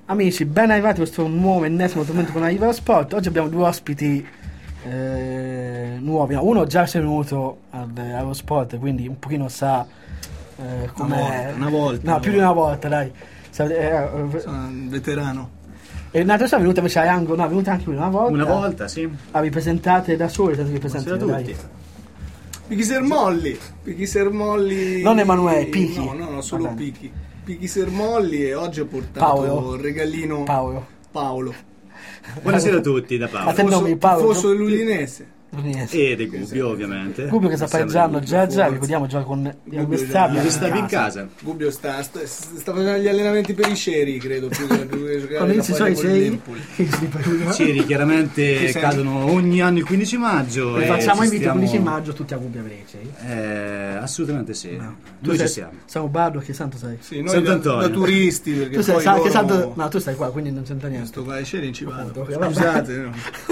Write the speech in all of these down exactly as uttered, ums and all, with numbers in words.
Amici, ben arrivati a questo nuovo ennesimo tormento con Aiva Sport. Oggi abbiamo due ospiti eh, nuovi. Uno già si è venuto all'Eurosport, quindi un pochino sa eh, com'è. Una volta, una volta. No, più di una volta, dai. Sa, eh, Sono un veterano. E un'altra cosa è venuta invece a Yango, no, è venuta anche lui una volta. Una volta, sì. Ah, vi presentate da soli, tanto vi presentate tutti. dai. Pichi Sermolli. Pichi Sermolli. Non Emanuele, Pichi. No, no, no, solo Pichi. Pichi Sermolli, e oggi ho portato Paolo. il regalino Paolo. Paolo. Buonasera a tutti da Paolo. A te il nome, Paolo. Fosso dell'Udinese. E De Gubbio, ovviamente. Gubbio che sta pareggiando già già, ricordiamo già con gli avversari. Gubbio stavi in casa. Gubbio sta, sta, sta facendo gli allenamenti per i ceri, credo, più che, più che giocare. Quando inizi sono i ceri? I ceri chiaramente cadono ogni anno il quindici maggio. E e facciamo invito il stiamo... quindici maggio tutti a Gubbio a vedere i ceri. Eh, assolutamente sì. No. Noi sei, ci siamo. Siamo Bardo, che santo sei? Sì, noi da, da turisti, perché tu sei, poi sa, loro... che santo... No, tu stai qua, quindi non c'entra niente. Sto qua ai ceri ci vado. Appunto, Scusate, no.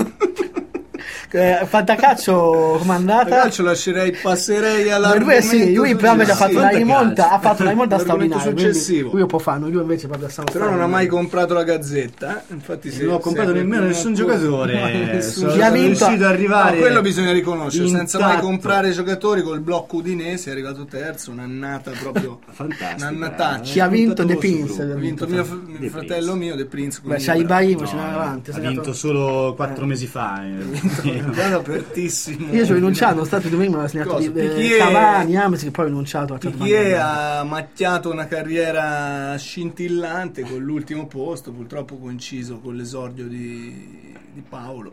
Eh, Fantacalcio com'è andata? Calcio lascerei, passerei alla lui sì, lui però invece ha fatto una rimonta, ha fatto una rimonta L'argomento straordinaria, successivo. lui può farlo, lui invece proprio sta però non ha mai comprato la gazzetta, eh? Infatti se, non ho comprato se nemmeno nessun giocatore. nessun Sono chi ha vinto riuscito ad arrivare. no, quello bisogna riconoscere, senza mai intatto. comprare giocatori, col blocco udinese è arrivato terzo, un'annata proprio Fantastica. un'annataccia. Chi ha vinto De Prince, Ha vinto mio, fa- mio De fratello Prince. mio, De Prince. Beh, c'ha Ibrahimovic, No, ce n'è avanti. ha se vinto ne solo quattro mesi fa. Guarda, apertissimo. Io ci ho rinunciato, sono stato due mesi, ma ho segnato Cosa? di eh, Pichier- Cavani, Ames, che poi ho rinunciato a Chi ha macchiato una carriera scintillante con l'ultimo posto, purtroppo coinciso con l'esordio di, di Paolo.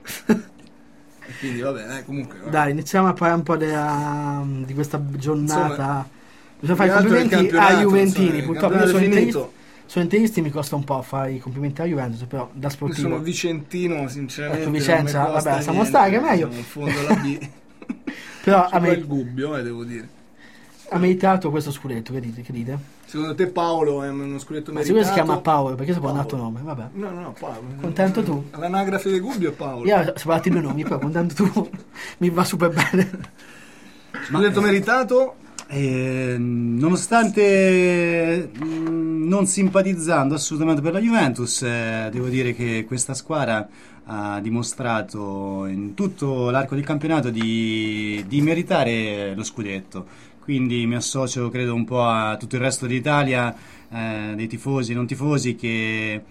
E quindi vabbè, eh, comunque vabbè. Dai, iniziamo a parlare un po' della, di questa giornata. Bisogna fare i l'altro del complimenti campionato, ai Juventini, insomma, il purtroppo io campionato sono è interisti, finito. sono interisti, mi costa un po' fare i complimenti a Juventus, però da Io sportivo. sono vicentino, sinceramente. Ecco, Vicenza, non mi costa vabbè, stiamo niente, stare, che è meglio. siamo in fondo alla B. Però C'è a me il Gubbio, eh, devo dire. ha meritato questo scudetto, che dite? Che dite? Secondo te Paolo è uno scudetto Ma meritato? sicuro si chiama Paolo, perché si può un Paolo. altro nome, vabbè. No, no, no, Paolo. Contento tu? L'anagrafe di Gubbio è Paolo. Io ho parlato i due nomi, però contento tu mi va super bene. Scudetto meritato? Eh, nonostante mh, non simpatizzando assolutamente per la Juventus, eh, devo dire che questa squadra ha dimostrato in tutto l'arco del campionato di, di meritare lo scudetto. Quindi mi associo, credo, un po' a tutto il resto d'Italia, eh, dei tifosi e non tifosi che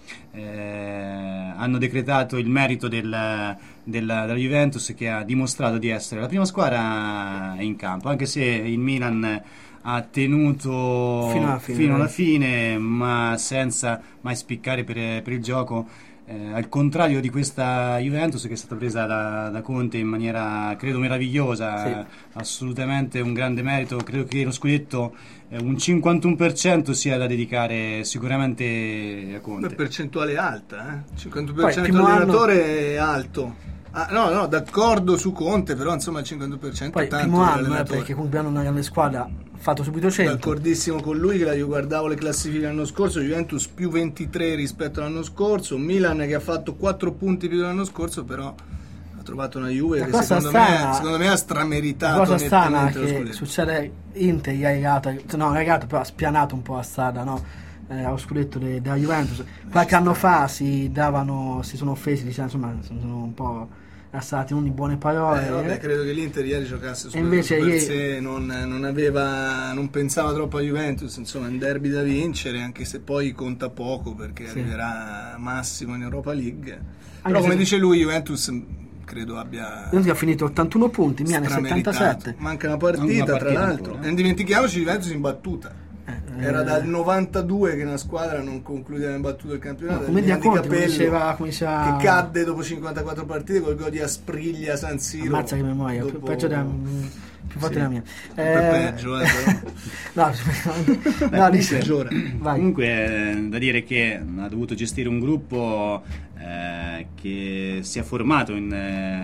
eh, hanno decretato il merito del, della, della Juventus, che ha dimostrato di essere la prima squadra in campo, anche se il Milan ha tenuto Fino alla fine, fino alla eh. fine, ma senza mai spiccare per, per il gioco. Eh, al contrario di questa Juventus, che è stata presa da, da Conte in maniera, credo, meravigliosa, Sì. assolutamente un grande merito. Credo che lo scudetto, eh, un cinquantuno per cento sia da dedicare sicuramente a Una Conte. percentuale alta, eh? cinquanta per Poi, cento primo allenatore è alto. Ah, no, no, d'accordo su Conte, però insomma il cinquanta per cento Poi è il tanto primo per anno, eh, l'allenatore. perché comunque hanno una grande squadra, ha fatto subito cento. D'accordissimo con lui, che io guardavo le classifiche l'anno scorso, Juventus più ventitré rispetto all'anno scorso, Milan che ha fatto quattro punti più dell'anno scorso, però ha trovato una Juve La che cosa secondo strana- me, secondo me ha La strameritato cosa strana nettamente lo che scudetto. succede, Inter gli ha regato, no, regato, però ha spianato un po' la strada, no? Eh, allo scudetto de- della Juventus. Qualche anno fa si davano, si sono offesi, diciamo, insomma, sono un po' stati non di buone parole. Eh, vabbè, credo che l'Inter ieri giocasse su E invece per ieri- sé, non, non aveva, non pensava troppo a Juventus, insomma, è un derby da vincere, anche se poi conta poco perché Sì. arriverà massimo in Europa League. Anche Però come se- dice lui, Juventus credo abbia Juventus ha finito ottantuno punti, Milan è strameritato. settantasette. Manca una partita, Una tra partita l'altro. ancora. E non dimentichiamoci Juventus in battuta. Eh, Era eh, dal novantadue che una squadra non concludeva in battuta il campionato. No, come il Milan di Diaconte, come Capello, diceva- come diceva- che cadde dopo cinquantaquattro partite col gol di Aspriglia San Siro. Ammazza che memoria, più, dopo- peggio della, più forte Sì. della mia. Sempre peggio, eh, però. no, Beh, no, comunque, dice, vai. comunque è da dire che ha dovuto gestire un gruppo eh, che si è formato in,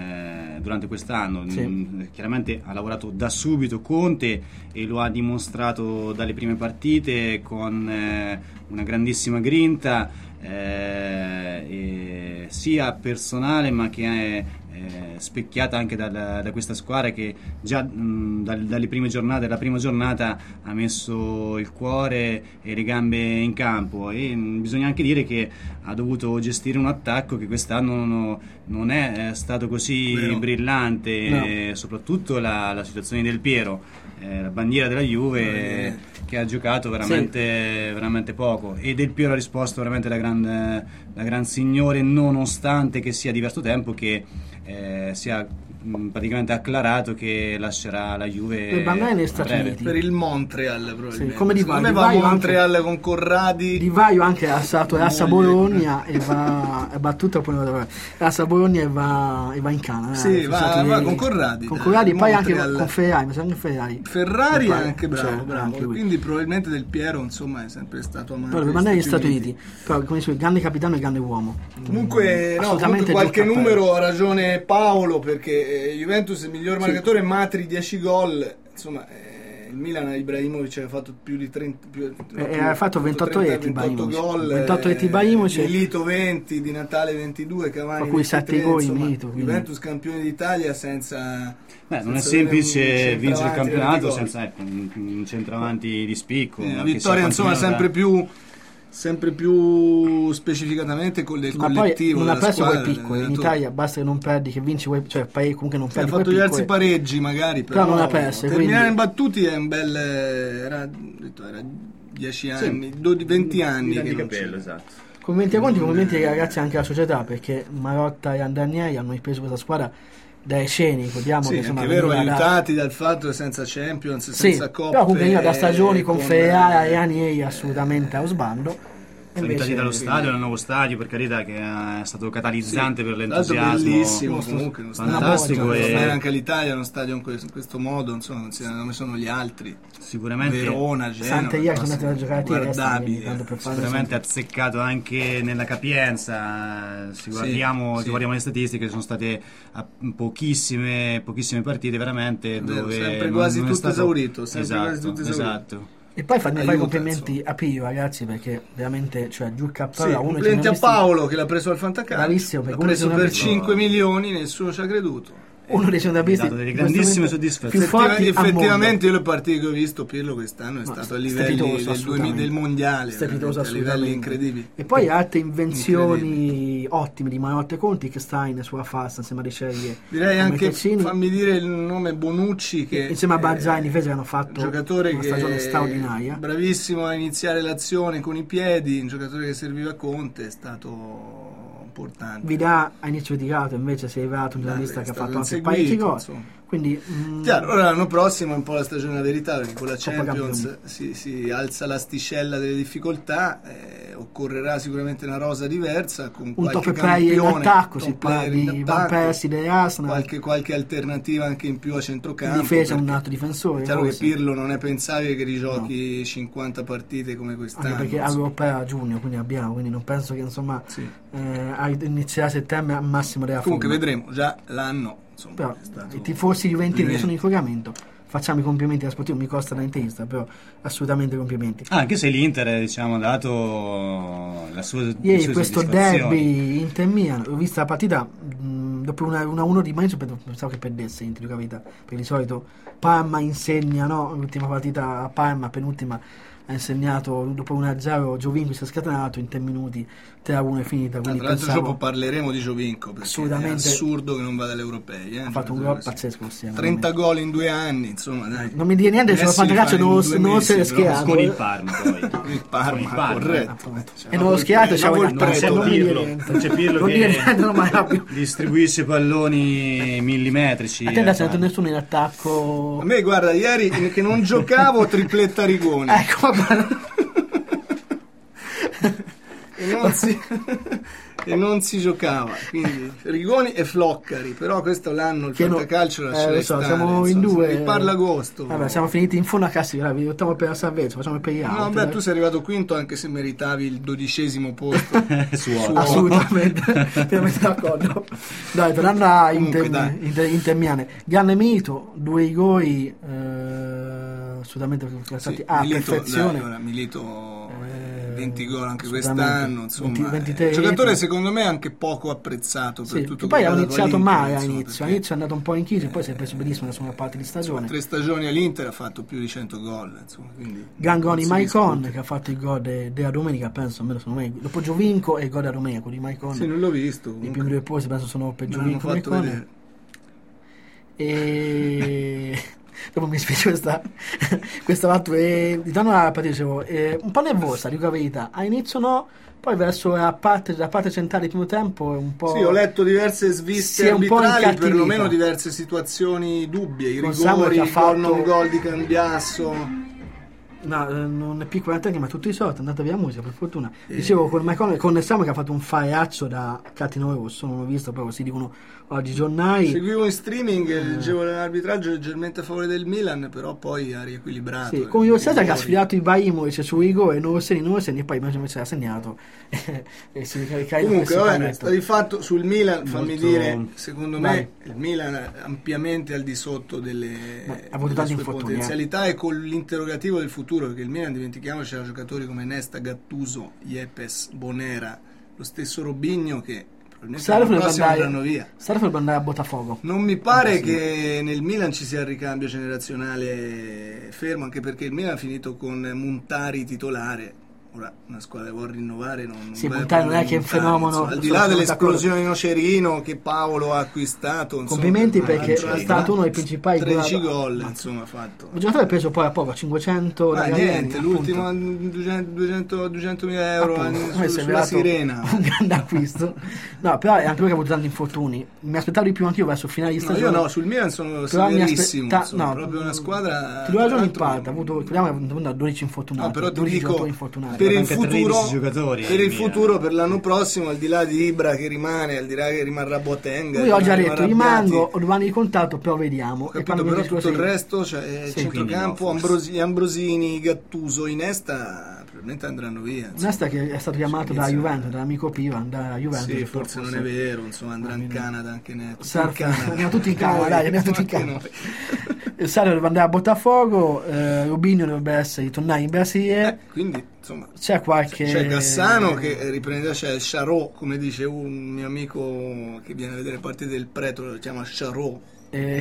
eh, durante quest'anno. Sì. Mm, chiaramente ha lavorato da subito Conte e lo ha dimostrato dalle prime partite con eh, una grandissima grinta, eh, e sia personale ma che è, eh, specchiata anche da, da questa squadra che già mh, dal, dalle prime giornate, dalla prima giornata ha messo il cuore e le gambe in campo, e mh, bisogna anche dire che ha dovuto gestire un attacco che quest'anno non, non è stato così Vero. brillante, No. e soprattutto la, la situazione del Piero, eh, la bandiera della Juve, Eh. che ha giocato veramente, veramente poco, e Del Piero ha risposto veramente da gran, da gran signore, nonostante che sia diverso tempo che eh, sia mh, praticamente acclarato che lascerà la Juve Per Bandai negli a Stati breve. Uniti. Per il Montreal probabilmente. Sì, come Di Secondo Vaio. me va a Di Vaio Montreal con Corradi. Di Vaio anche è stato a Moglie. Bologna e va è battuto poi a Bologna e va, e va in Canada. Sì, eh, va- sono stati va ieri. con Corradi, Con dai, Corradi e poi anche Montreal. con Ferrari, mi sa anche Ferrari. Ferrari Mi è pare. anche bravo, Cioè, bravo. anche lui. Quindi probabilmente Del Piero, insomma, è sempre stato amante Però per degli mandare negli Stati Uniti, però come dicevo, grande capitano e grande uomo. Comunque, no, Assolutamente comunque qualche giù cappello. numero ha ragione Paolo, perché eh, Juventus è il miglior marcatore, Matri dieci gol, insomma eh, il Milan Ibrahimovic aveva fatto più di trenta più, no, Eh, più- ha fatto ventotto trenta, reti ventotto Ibrahimovic. gol, ventotto reti eh, Ibrahimovic. Milito venti, Di Natale ventidue, Cavani Tra cui sette ventitré, gol insomma, Milito, quindi. Juventus campione d'Italia senza Beh, non è senza avere un semplice vincere il centravanti campionato venti gol. senza ecco, un, un centravanti di spicco. Eh, la anche se vittoria insomma quantomeno sempre da- più sempre più specificatamente con il Ma poi collettivo non ha della perso quei squadra, piccoli. In dell'allenatore. Italia basta che non perdi, che vinci quei, cioè paesi comunque non Sì, ha perdi fatto quei diversi piccoli. pareggi magari, però, Però non ha perso, terminare quindi- imbattuti è un bel era, era dieci anni, dodici, venti anni che di non capello, c'è. esatto. Complimenti a conti, complimenti ai ragazzi anche alla società, perché Marotta e Andanieri hanno ripreso questa squadra dai sceni, ricordiamo Sì, che è insomma anche vero, veniva da- aiutati dal fatto che senza Champions, Sì, senza Coppe, però comunque veniva da stagioni con con- Ferrara e Anieri assolutamente allo sbando. Sono entrati dallo Invece- stadio, dal nuovo stadio, per carità, che è stato catalizzante per Tra l'altro l'entusiasmo. bellissimo comunque, uno stadio fantastico, per e- tornare anche all'Italia, uno stadio in questo, in questo modo, insomma, considerando come sono gli altri, Sicuramente, Verona, Genova, Sant'Elia che sono andati a giocare a Trieste, guardabili, quindi tanto per fare sicuramente azzeccato anche nella capienza. Se guardiamo, sì. se guardiamo le statistiche, sono state a- pochissime, pochissime partite veramente vero, dove sempre non- quasi non è tutto stato- esaurito, sempre esatto, quasi tutto esaurito. esatto. E poi farmi fare i Aiuta, complimenti insomma. a Pio, ragazzi, perché veramente, cioè, giù il Sì, cappello a uno complimenti a dei centrocampisti- Paolo che l'ha preso al Fantacalcio, Bravissimo, perché l'ha uno preso dei per centrocampisti- cinque milioni, nessuno ci ha creduto. uno dei centrocampisti Mi ha dato delle in questo grandissime momento soddisfazioni. più forti Effettiva- al effettivamente mondo. io le partite che ho visto Pirlo quest'anno è No, stato a livelli strepitoso, del, duemila assolutamente. del mondiale, Strepitoso, veramente, a livelli assolutamente. incredibili. E poi altre invenzioni ottime di Marotta e Conti, che Stein sulla fassa insieme a Ricerie, Direi a anche, Mettezzini, fammi dire il nome Bonucci, che insieme a Barzai in è difesa che hanno un fatto giocatore una che stagione è straordinaria. bravissimo a iniziare l'azione con i piedi, un giocatore che serviva a Conte, è stato importante. Vidà a inizio tirato, invece si è arrivato un Dai, giornalista è che ha stato fatto anche inseguito, parecchi gol. insomma. Quindi mm, Chiaro, ora l'anno prossimo è un po' la stagione della verità, perché con la Coppa Champions Campioni. si, si alza l'asticella delle difficoltà, eh, occorrerà sicuramente una rosa diversa, con un qualche top player in campione, attacco, si top parla player in di Van attacco, Persie, De Arsenal, qualche, qualche alternativa anche in più a centrocampo. in difesa un perché altro difensore. è chiaro che forse. Pirlo non è pensabile che rigiochi cinquanta partite come quest'anno. Anche perché insomma. all'Europea a giugno, quindi abbiamo, quindi non penso che insomma Sì. eh, a- inizierà a settembre al massimo della Comunque forma. vedremo, già l'anno insomma, Però è stato i tifosi juventini che brilliante. sono in collegamento, facciamo i complimenti alla Sportivo, mi costa da interista, però assolutamente complimenti. Anche se l'Inter, diciamo, ha dato la sua, le Ieri sue questo soddisfazioni. derby Inter-Milan, ho visto la partita mh, dopo una uno a uno di Manizio, pensavo che perdesse Inter, di capita, perché di solito Parma insegna, no? L'ultima partita a Parma, penultima, ha insegnato dopo uno a zero, Giovinco si è scatenato in tre minuti, tre a uno è finita, Ah, quindi tra l'altro pensavo, dopo parleremo di Giovinco, perché Assolutamente. è assurdo che non vada agli europei, eh, ha fatto un gol pazzesco insieme. trenta gol in due anni, insomma, dai. Non mi dire niente, Messi sulla li fantacalcio fa in non, due non mesi, se l'è però, schierato. Con il Parma poi. Il Parma, Con il Parma, corretto. Appunto. Cioè, E non lo schierato, la c'era Volpe- il la prezzo, Volpe- non mi dire Pirlo, niente. non c'è Pirlo Non che- dire niente, non mai più. Distribuisce palloni millimetrici. A te non eh, c'è nessuno in attacco. A me guarda, ieri che non giocavo tripletta Rigoni. Ecco, guarda. e, non si, e non si giocava, quindi Rigoni e Floccari, però questo l'anno il Che no- fantacalcio eh, lascerei lo so, stare, siamo in insomma, due. se ne parla agosto. Vabbè, siamo finiti in fondo a classifica, vi ottavo per la salvezza, facciamo per gli No, altri. beh, tu sei arrivato quinto anche se meritavi il dodicesimo posto. su otto. Assolutamente, pienamente d'accordo. Dai, tornando a Comunque, Inter, dai. Inter, Intermiane, grande Milito, due rigori eh, assolutamente classati Sì, a Milito, perfezione. dai, ora, Milito Eh, venti gol anche assolutamente. quest'anno, insomma, venti, ventitré è un giocatore reti. secondo me anche poco apprezzato per Sì, tutto che poi quello ha che iniziato all'Inter, male insomma, all'inizio, perché all'inizio è andato un po' in crisi, poi si è preso benissimo nella seconda parte di stagione. tre stagioni all'Inter ha fatto più di cento gol, insomma, quindi Gran gol di non si Maicon discute. che ha fatto il gol de- della domenica, penso, almeno secondo me, dopo Giovinco e il gol della domenica, quello di Maicon. Sì, non l'ho visto I comunque. primi due posti penso sono per Me l'hanno Giovinco e fatto Maicon. vedere. E dopo mi spiace questa questa battuta. E ritorno alla partita, dicevo, eh, un po' nervosa, dico la verità. A inizio no, poi verso la parte, la parte centrale del primo tempo è un po'. Sì, ho letto diverse si sviste è un po' arbitrali, incattivita. perlomeno diverse situazioni dubbie, i Con Samuel rigori, che ha il fatto- gol non gol di Cambiasso. No, eh, non è più quarantenne, ma tutto risolto, è andata via musica, per fortuna. Dicevo, con Maicon, con Samuel che ha fatto un faiaccio da Catino Rosso, non l'ho visto, però si dicono oggi i giornali. Seguivo in streaming, leggevo l'arbitraggio leggermente a favore del Milan, però poi ha riequilibrato. Sì, eh, come Io Cesar che ha rigori. sfidato Ibrahimovic su rigore, non segni, non segni, e poi invece l'ha segnato. e si ricarica Comunque, il vabbè, sta di fatto sul Milan, fammi Molto- dire, secondo Vai. me il Milan è ampiamente al di sotto delle, Beh, ha avuto delle tanti sue infortuni, eh. potenzialità e con l'interrogativo del futuro, perché il Milan, dimentichiamoci, c'era giocatori come Nesta, Gattuso, Yepes, Bonera, lo stesso Robinho che probabilmente Sarri l'anno dovrebbe prossimo andare, andranno via. Sarri dovrebbe andare a Botafogo. Non mi pare Sì. che nel Milan ci sia il ricambio generazionale fermo, anche perché il Milan ha finito con Montari titolare. Ora una squadra che vuole rinnovare non, non Sì, vai a Montari non è prendere che è un Montari, fenomeno, insomma, al di sono- là sono dell'esplosione di Nocerino che Paolo ha acquistato, insomma, Complimenti un perché altro- è stato uno dei principali tredici gol- gol, ma- insomma, ha fatto. Il giocatore ha preso poi a poco, cinquecento Ma regali, niente, appunto. l'ultimo duecento duecentomila euro Appunto, su- a me è sulla sembrato sirena. un grande acquisto. No, però è anche lui che ha avuto tanti infortuni. Mi aspettavo di più anch'io verso il finale di No, stagione. io no, sul Milan sono Però mi severissimo, aspetta- insomma, no, proprio una squadra. Ti do ragione in tra l'altro- parte, ha avuto, ricordiamo che ha avuto dodici infortunati. No, però ti dodici dico, giocatori infortunati. per il anche futuro, tredici giocatori, per il il Milan. futuro, per l'anno prossimo, al di là di Ibra che rimane, al di là che rimarrà Boateng, Lui oggi ha detto rimarrà rimango, Abbiati, ho due anni di contratto, però vediamo. ho E capito, quando mi però dice tutto il così- resto, cioè Sì, centrocampo, quindi no, Ambrosi- Ambrosini, Gattuso, Inesta, probabilmente andranno via. insomma. Nesta che è stato chiamato da Inizia- Juventus, dall'amico Piva, da Juventus. Sì, però forse non è vero, insomma, andrà in Canada anche Neto. Sarri- In Canada. andiamo tutti in Canada, dai, andiamo tutti in Anche Canada. noi. Il Sarri dovrebbe andare a Botafogo, eh, Rubinho dovrebbe essere ritornare in Brasile. Eh, quindi, insomma, C'è qualche. c'è Cassano che riprende, c'è il Charot, come dice un mio amico che viene a vedere partite del Preto, lo chiama Charot. Eh,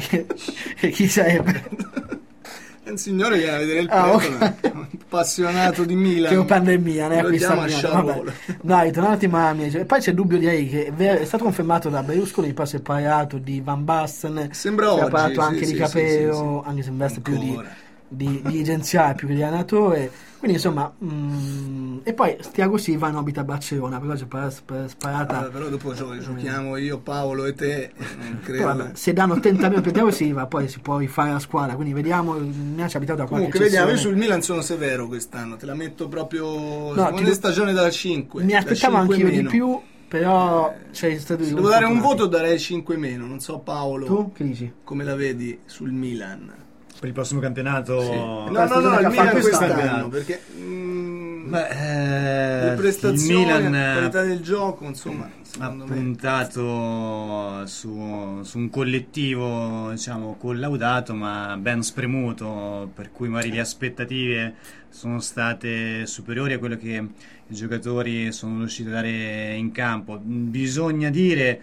e chi sarebbe? È un signore che viene a vedere il Ah, Preto, ok. un appassionato di Milan. Che lo prende mia, ne Lo acquista chiama Milan. Charot. Vabbè. Dai, tornati a Miami. E poi c'è il dubbio direi che è ver- è stato confermato da Berlusconi, poi si è parlato di Van Basten. Sembra si è oggi, parlato sì, anche sì, di sì, Capello, sì, sì. anche se investe più di, Ancora. di, di agenziale più che di allenatore. Quindi insomma, mm, e poi Thiago Silva non abita a Barcellona, però c'è par- par- sparata. Vabbè, però dopo gio- giochiamo io, Paolo e te, non credo. Però vabbè, se danno trenta milioni per Thiago Silva, poi si può rifare la squadra. Quindi vediamo, mi ha abitato da qualche Comunque vediamo, io cessione. sul Milan sono severo quest'anno, te la metto proprio No, seconda ti- stagione da cinque. Mi da aspettavo cinque anch'io di meno. più, però c'è stato Se devo dare un voto darei cinque meno, non so Paolo Tu che dici? come la vedi sul Milan. Per il prossimo campionato. Sì. No, la no, no, stagione che il ha Milan fatto quest'anno, quest'anno. perché mm, Beh, eh, le prestazioni, il Milan la eh, qualità del gioco, insomma, ha secondo me. puntato su, su un collettivo, diciamo, collaudato ma ben spremuto, per cui magari le aspettative sono state superiori a quello che i giocatori sono riusciti a dare in campo. Bisogna dire,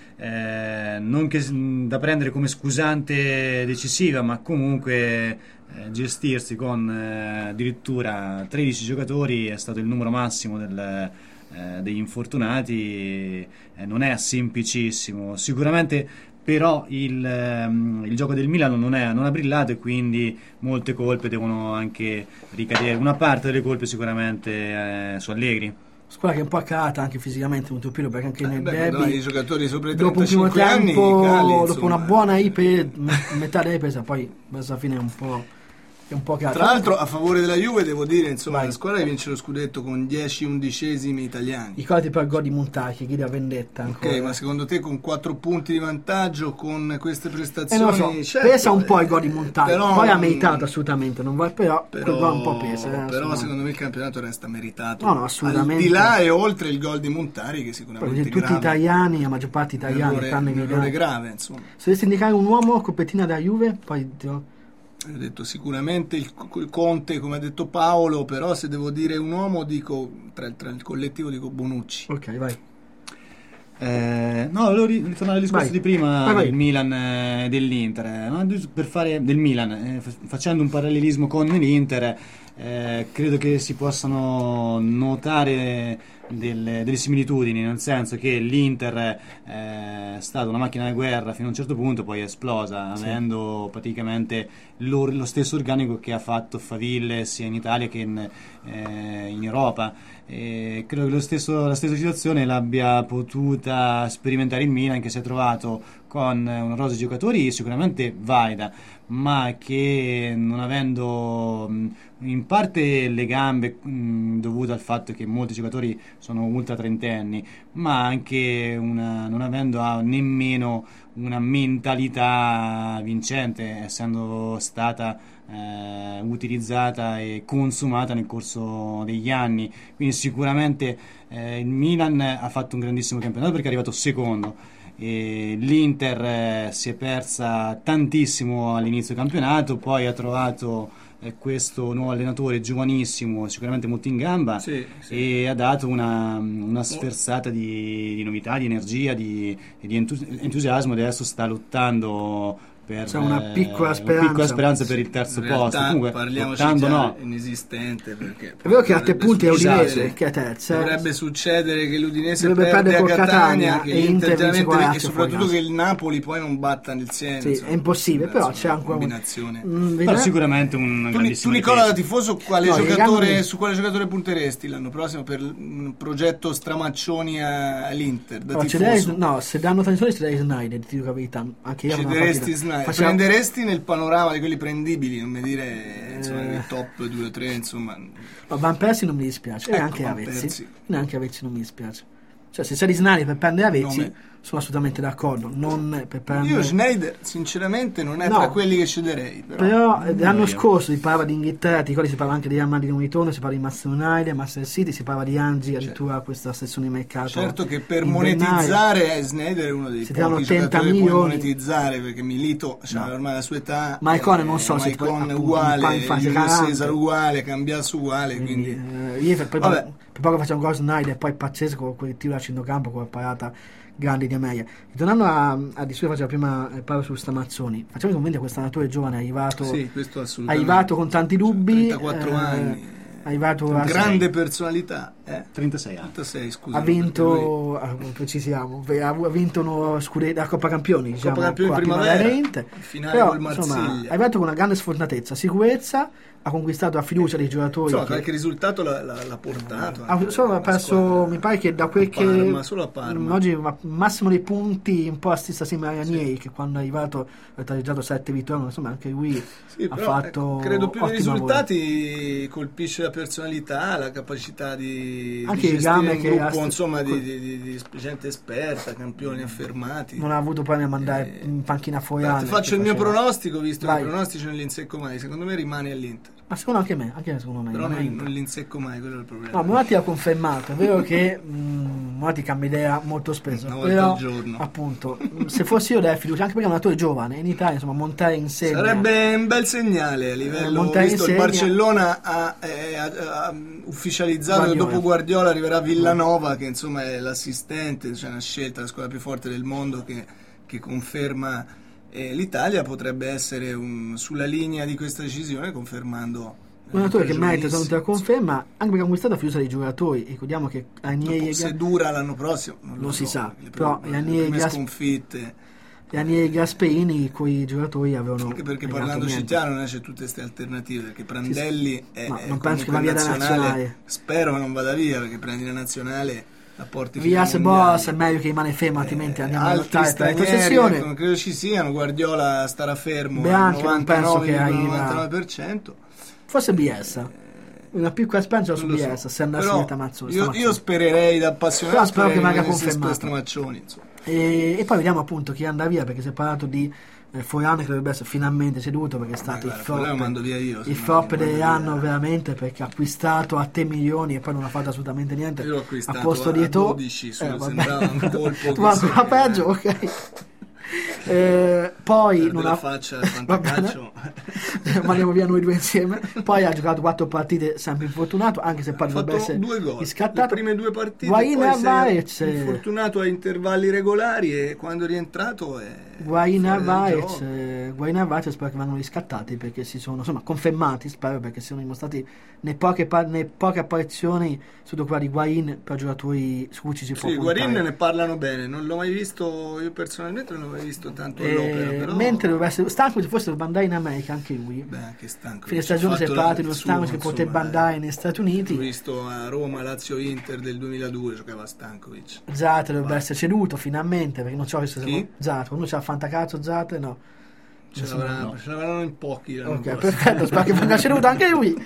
eh, non che da prendere come scusante decisiva, ma comunque eh, gestirsi con eh, addirittura tredici giocatori è stato il numero massimo del, eh, degli infortunati, eh, non è semplicissimo sicuramente, però il, ehm, il gioco del Milan non, è, non ha brillato e quindi molte colpe devono anche ricadere, una parte delle colpe sicuramente eh, su Allegri. Squadra che è un po' calata anche fisicamente, molto più perché anche Eh, nel beh, derby, Madonna, i giocatori sopra i dopo un primo trentacinque anni, tempo, cali, dopo insomma. una buona iper, me- metà della ripresa, poi verso la fine è un po', è un po' calata. Tra l'altro a favore della Juve devo dire, insomma, Vai. la squadra che vince lo scudetto con dieci undicesimi italiani. Ricordati per il gol di Montaghi, chi da vendetta ancora. Ok, ma secondo te con quattro punti di vantaggio, con queste Eh, prestazioni, non lo so, certo, pesa un po' eh, il gol di Montaghi, però- poi ha meritato assolutamente, non vuoi, però, Però, quel gol un po' pesa. eh, però insomma. secondo me il campionato resta meritato. No, no, assolutamente. Al di là e oltre il gol di Montari, che Poi, sicuramente è tutti grave. italiani, la maggior parte italiani, un errore, tranne un che errore grave, insomma. se dovessi indicare un uomo copertina della Juve, poi ti do- ho detto sicuramente il, il Conte, come ha detto Paolo, però se devo dire un uomo dico tra, tra il collettivo dico Bonucci. Ok, vai. Eh, no, volevo ri- ritornare al discorso Vai. di prima Vai, vai. del Milan e dell'Inter, eh, no? Per fare del Milan, eh, fa- facendo un parallelismo con l'Inter, eh, credo che si possano notare delle, delle similitudini, nel senso che l'Inter eh, è stata una macchina da guerra fino a un certo punto, poi è esplosa, Sì. avendo praticamente lo, lo stesso organico che ha fatto Faville sia in Italia che in, eh, in Europa. E credo che lo stesso, la stessa situazione l'abbia potuta sperimentare il Milan, che si è trovato con una rosa di giocatori sicuramente valida, ma che non avendo mh, in parte le gambe mh, dovute al fatto che molti giocatori sono ultra trentenni, ma anche una, non avendo ah, nemmeno una mentalità vincente, essendo stata eh, utilizzata e consumata nel corso degli anni. Quindi sicuramente eh, il Milan ha fatto un grandissimo campionato perché è arrivato secondo, e l'Inter eh, si è persa tantissimo all'inizio del campionato, poi ha trovato eh, questo nuovo allenatore giovanissimo, sicuramente molto in gamba, Sì, sì. e ha dato una, una sferzata di, di novità, di energia, di, di entus- entusiasmo. Adesso sta lottando per C'è una eh, piccola una speranza. piccola speranza per il terzo In posto. realtà, Comunque parliamoci lottando chiaro, no. è inesistente, perché È vero che a te dovrebbe punti è succedere- Udinese, che è terza. Dovrebbe succedere che l'Udinese Dovrebbe perde perdere a col Catania, Catania che e Inter l'Inter vince veramente- con la e Lazio fuori soprattutto casa. che il Napoli poi non batta nel Siena. Sì, insomma, è impossibile, però c'è una ancora un- combinazione. Mm, Però vedrà- sicuramente un Tu, tu grandissimo Nicola da difesa. tifoso quale No, i giocatore, legami- su quale giocatore punteresti l'anno prossimo per un progetto Stramaccioni a- all'Inter da No, cederei- tifoso? no, se danno tensione ci darei Snyder, ti dico la verità. Anche io Cederesti Snyder? Faceva... Prenderesti nel panorama di quelli prendibili, non mi dire insomma, Eh. il top due o tre, insomma. No, Van Persie non mi dispiace, e Ecco, anche Van Avezzi. Persie. Neanche Avezzi non mi dispiace. Cioè, se sei di Snyder per prendere Avezzi, Nome. sono assolutamente d'accordo. Non per prendere... Io Schneider sinceramente non è No. tra quelli che cederei, però, Però eh, l'anno io. scorso si parlava di Inghilterra, ti ricordi, si parla anche di Armani di Unitone, si parla di Master United, Master City, si parla di Angi, addirittura questa sessione di mercato. certo che per invernale. monetizzare eh, Schneider è uno dei Si tirano pochi ottanta giocatori che puoi milioni. monetizzare, perché Milito cioè, No. ormai la sua età, Maicon non so se Maicon poi, è appunto, uguale, un po' in fase Julio calante. Cesar uguale, Cambiasso uguale, Quindi, quindi eh, io per, per, Vabbè. per poco faccio un gol Snyder, poi pazzesco con quel tiro a centrocampo con la parata grande di Amelia. Ritornando a, a di cui faceva prima eh, parlo su Stamazzoni, facciamo i commenti a questo allenatore giovane arrivato, sì, questo assolutamente. arrivato con tanti dubbi, trentaquattro eh, anni, arrivato a, grande personalità, eh? trentasei anni. trentasei, scusa. ha perché lui- vinto, ah, precisiamo, ha, ha vinto uno scudetto, la Coppa Campioni, diciamo, Coppa Campioni qua a primavera, Primavera-Inter. il finale Però, col insomma, Marsiglia. è arrivato con una grande sfortunatezza, sicurezza, ha conquistato la fiducia dei giocatori. Insomma, che- qualche risultato l'ha, l'ha- l'ha portato. ha anche solo la ha perso, squadra. mi pare che da quel A che Parma, solo a Parma. mm, oggi ma- massimo dei punti un po' a stessa simile a Ranieri, che quando è arrivato ha tagliato sette vittorie, insomma anche lui Sì, ha però, fatto ecco, credo più dei ottimo lavoro. risultati colpisce la personalità, la capacità di, Anche di il gestire legame un che gruppo, ha st- insomma, di, col- di, di, di gente esperta, campioni affermati. non ha avuto problemi a mandare Eh, in panchina fuori Guarda, anni, ti faccio che il mio faceva- pronostico, visto Vai. che i pronostici non li insecco mai. Secondo me rimane all'Inter. ma secondo anche me, anche me secondo me Però non è non, Inter. non li insecco mai, quello è il problema. No, Moratti ha confermato, è vero che mh, Moratti cambia idea molto spesso, Una volta però al giorno. appunto mh, se fossi io darei fiducia, anche perché è un attore giovane, in Italia insomma montare in serie Sarebbe un bel segnale a livello, Montaigne visto il segna. Barcellona ha, eh, ha- ha ufficializzato che Guardiola. dopo Guardiola arriverà Villanova, che insomma è l'assistente, cioè una scelta, la squadra più forte del mondo che, che conferma eh, l'Italia potrebbe essere un- sulla linea di questa decisione, confermando un allenatore eh, che merita giovanissimo. la conferma, anche perché ha conquistato la fiducia dei giocatori. Ricordiamo che Ranieri Dopo, e se dura l'anno prossimo non, Non lo si so, sa, le però prime, Ranieri le prime Gas- sconfitte, Ranieri e Gasperini con i giocatori avevano anche perché regalato parlandoci niente. chiaro non c'è tutte queste alternative, perché Prandelli è, No, è non penso che comunque va via da nazionale. spero che non vada via, perché prendi la nazionale la porti fino Via ai se mondiali. boss è meglio che rimane fermo, altrimenti Eh, andiamo a altri lottare per la stranieri, retrocessione. ecco, non credo ci siano. Guardiola starà fermo Bianchi al non penso che novantanove virgola arriva- novantanove per cento. Forse Bielsa, una piccola speranza su Non lo so. Bielsa, se andasse Però via Tamazzoni. io, Stamazzoni. io spererei da appassionato, Però spero che venga venisse confermato. Stramaccioni, insomma. E, e poi vediamo appunto chi andrà via, perché si è parlato di eh, Forlan che dovrebbe essere finalmente ceduto, perché è stato Eh, il guarda, Forlan lo mando via io, flop, se il no flop mi mando dell'anno via. veramente, perché ha acquistato a tre milioni e poi non ha fatto assolutamente niente. Io l'ho acquistato a posto a di Eto'o. dodici, su- vabbè. sembrava un colpo Tu ancora così, peggio, eh. ok. Eh, poi non la ha faccia Va bene. fantacalcio. Ma andiamo via noi due insieme. Poi ha giocato quattro partite sempre infortunato, anche se poi Ha dovrebbe fatto essere due gol le riscattato. prime due partite, Guain poi si è Narvaez infortunato a intervalli regolari e quando è rientrato è Guain fuori dal Narvaez gioco. eh, Guain Narvaez spero che vanno riscattati, perché si sono insomma confermati, spero, perché si sono dimostrati nei poche, pa- nei poche apparizioni sotto quella di Guain per giocatori su cui ci si può Sì, puntare. Guarin ne parlano bene, non l'ho mai visto, io personalmente non l'ho mai visto tanto Eh, all'opera, però mentre dovrebbe essere stanco, se fosse dovrebbe andare in America anche lui. beh, anche stanco. Fine stagione si è Fatto parlato di il uno suo, Stankovic che potrebbe insomma, andare negli Stati Ho Uniti. visto a Roma, Lazio, Inter del duemiladue giocava Stankovic. Zate dovrebbe Vai. essere ceduto finalmente, perché non so se Chi? Zate, uno c'ha fantacazzo, Zate no. Ce Insomma, l'avranno, no. ce l'avranno in pochi l'anno Ok, prossimo. perfetto, spero che venga ceduto anche lui.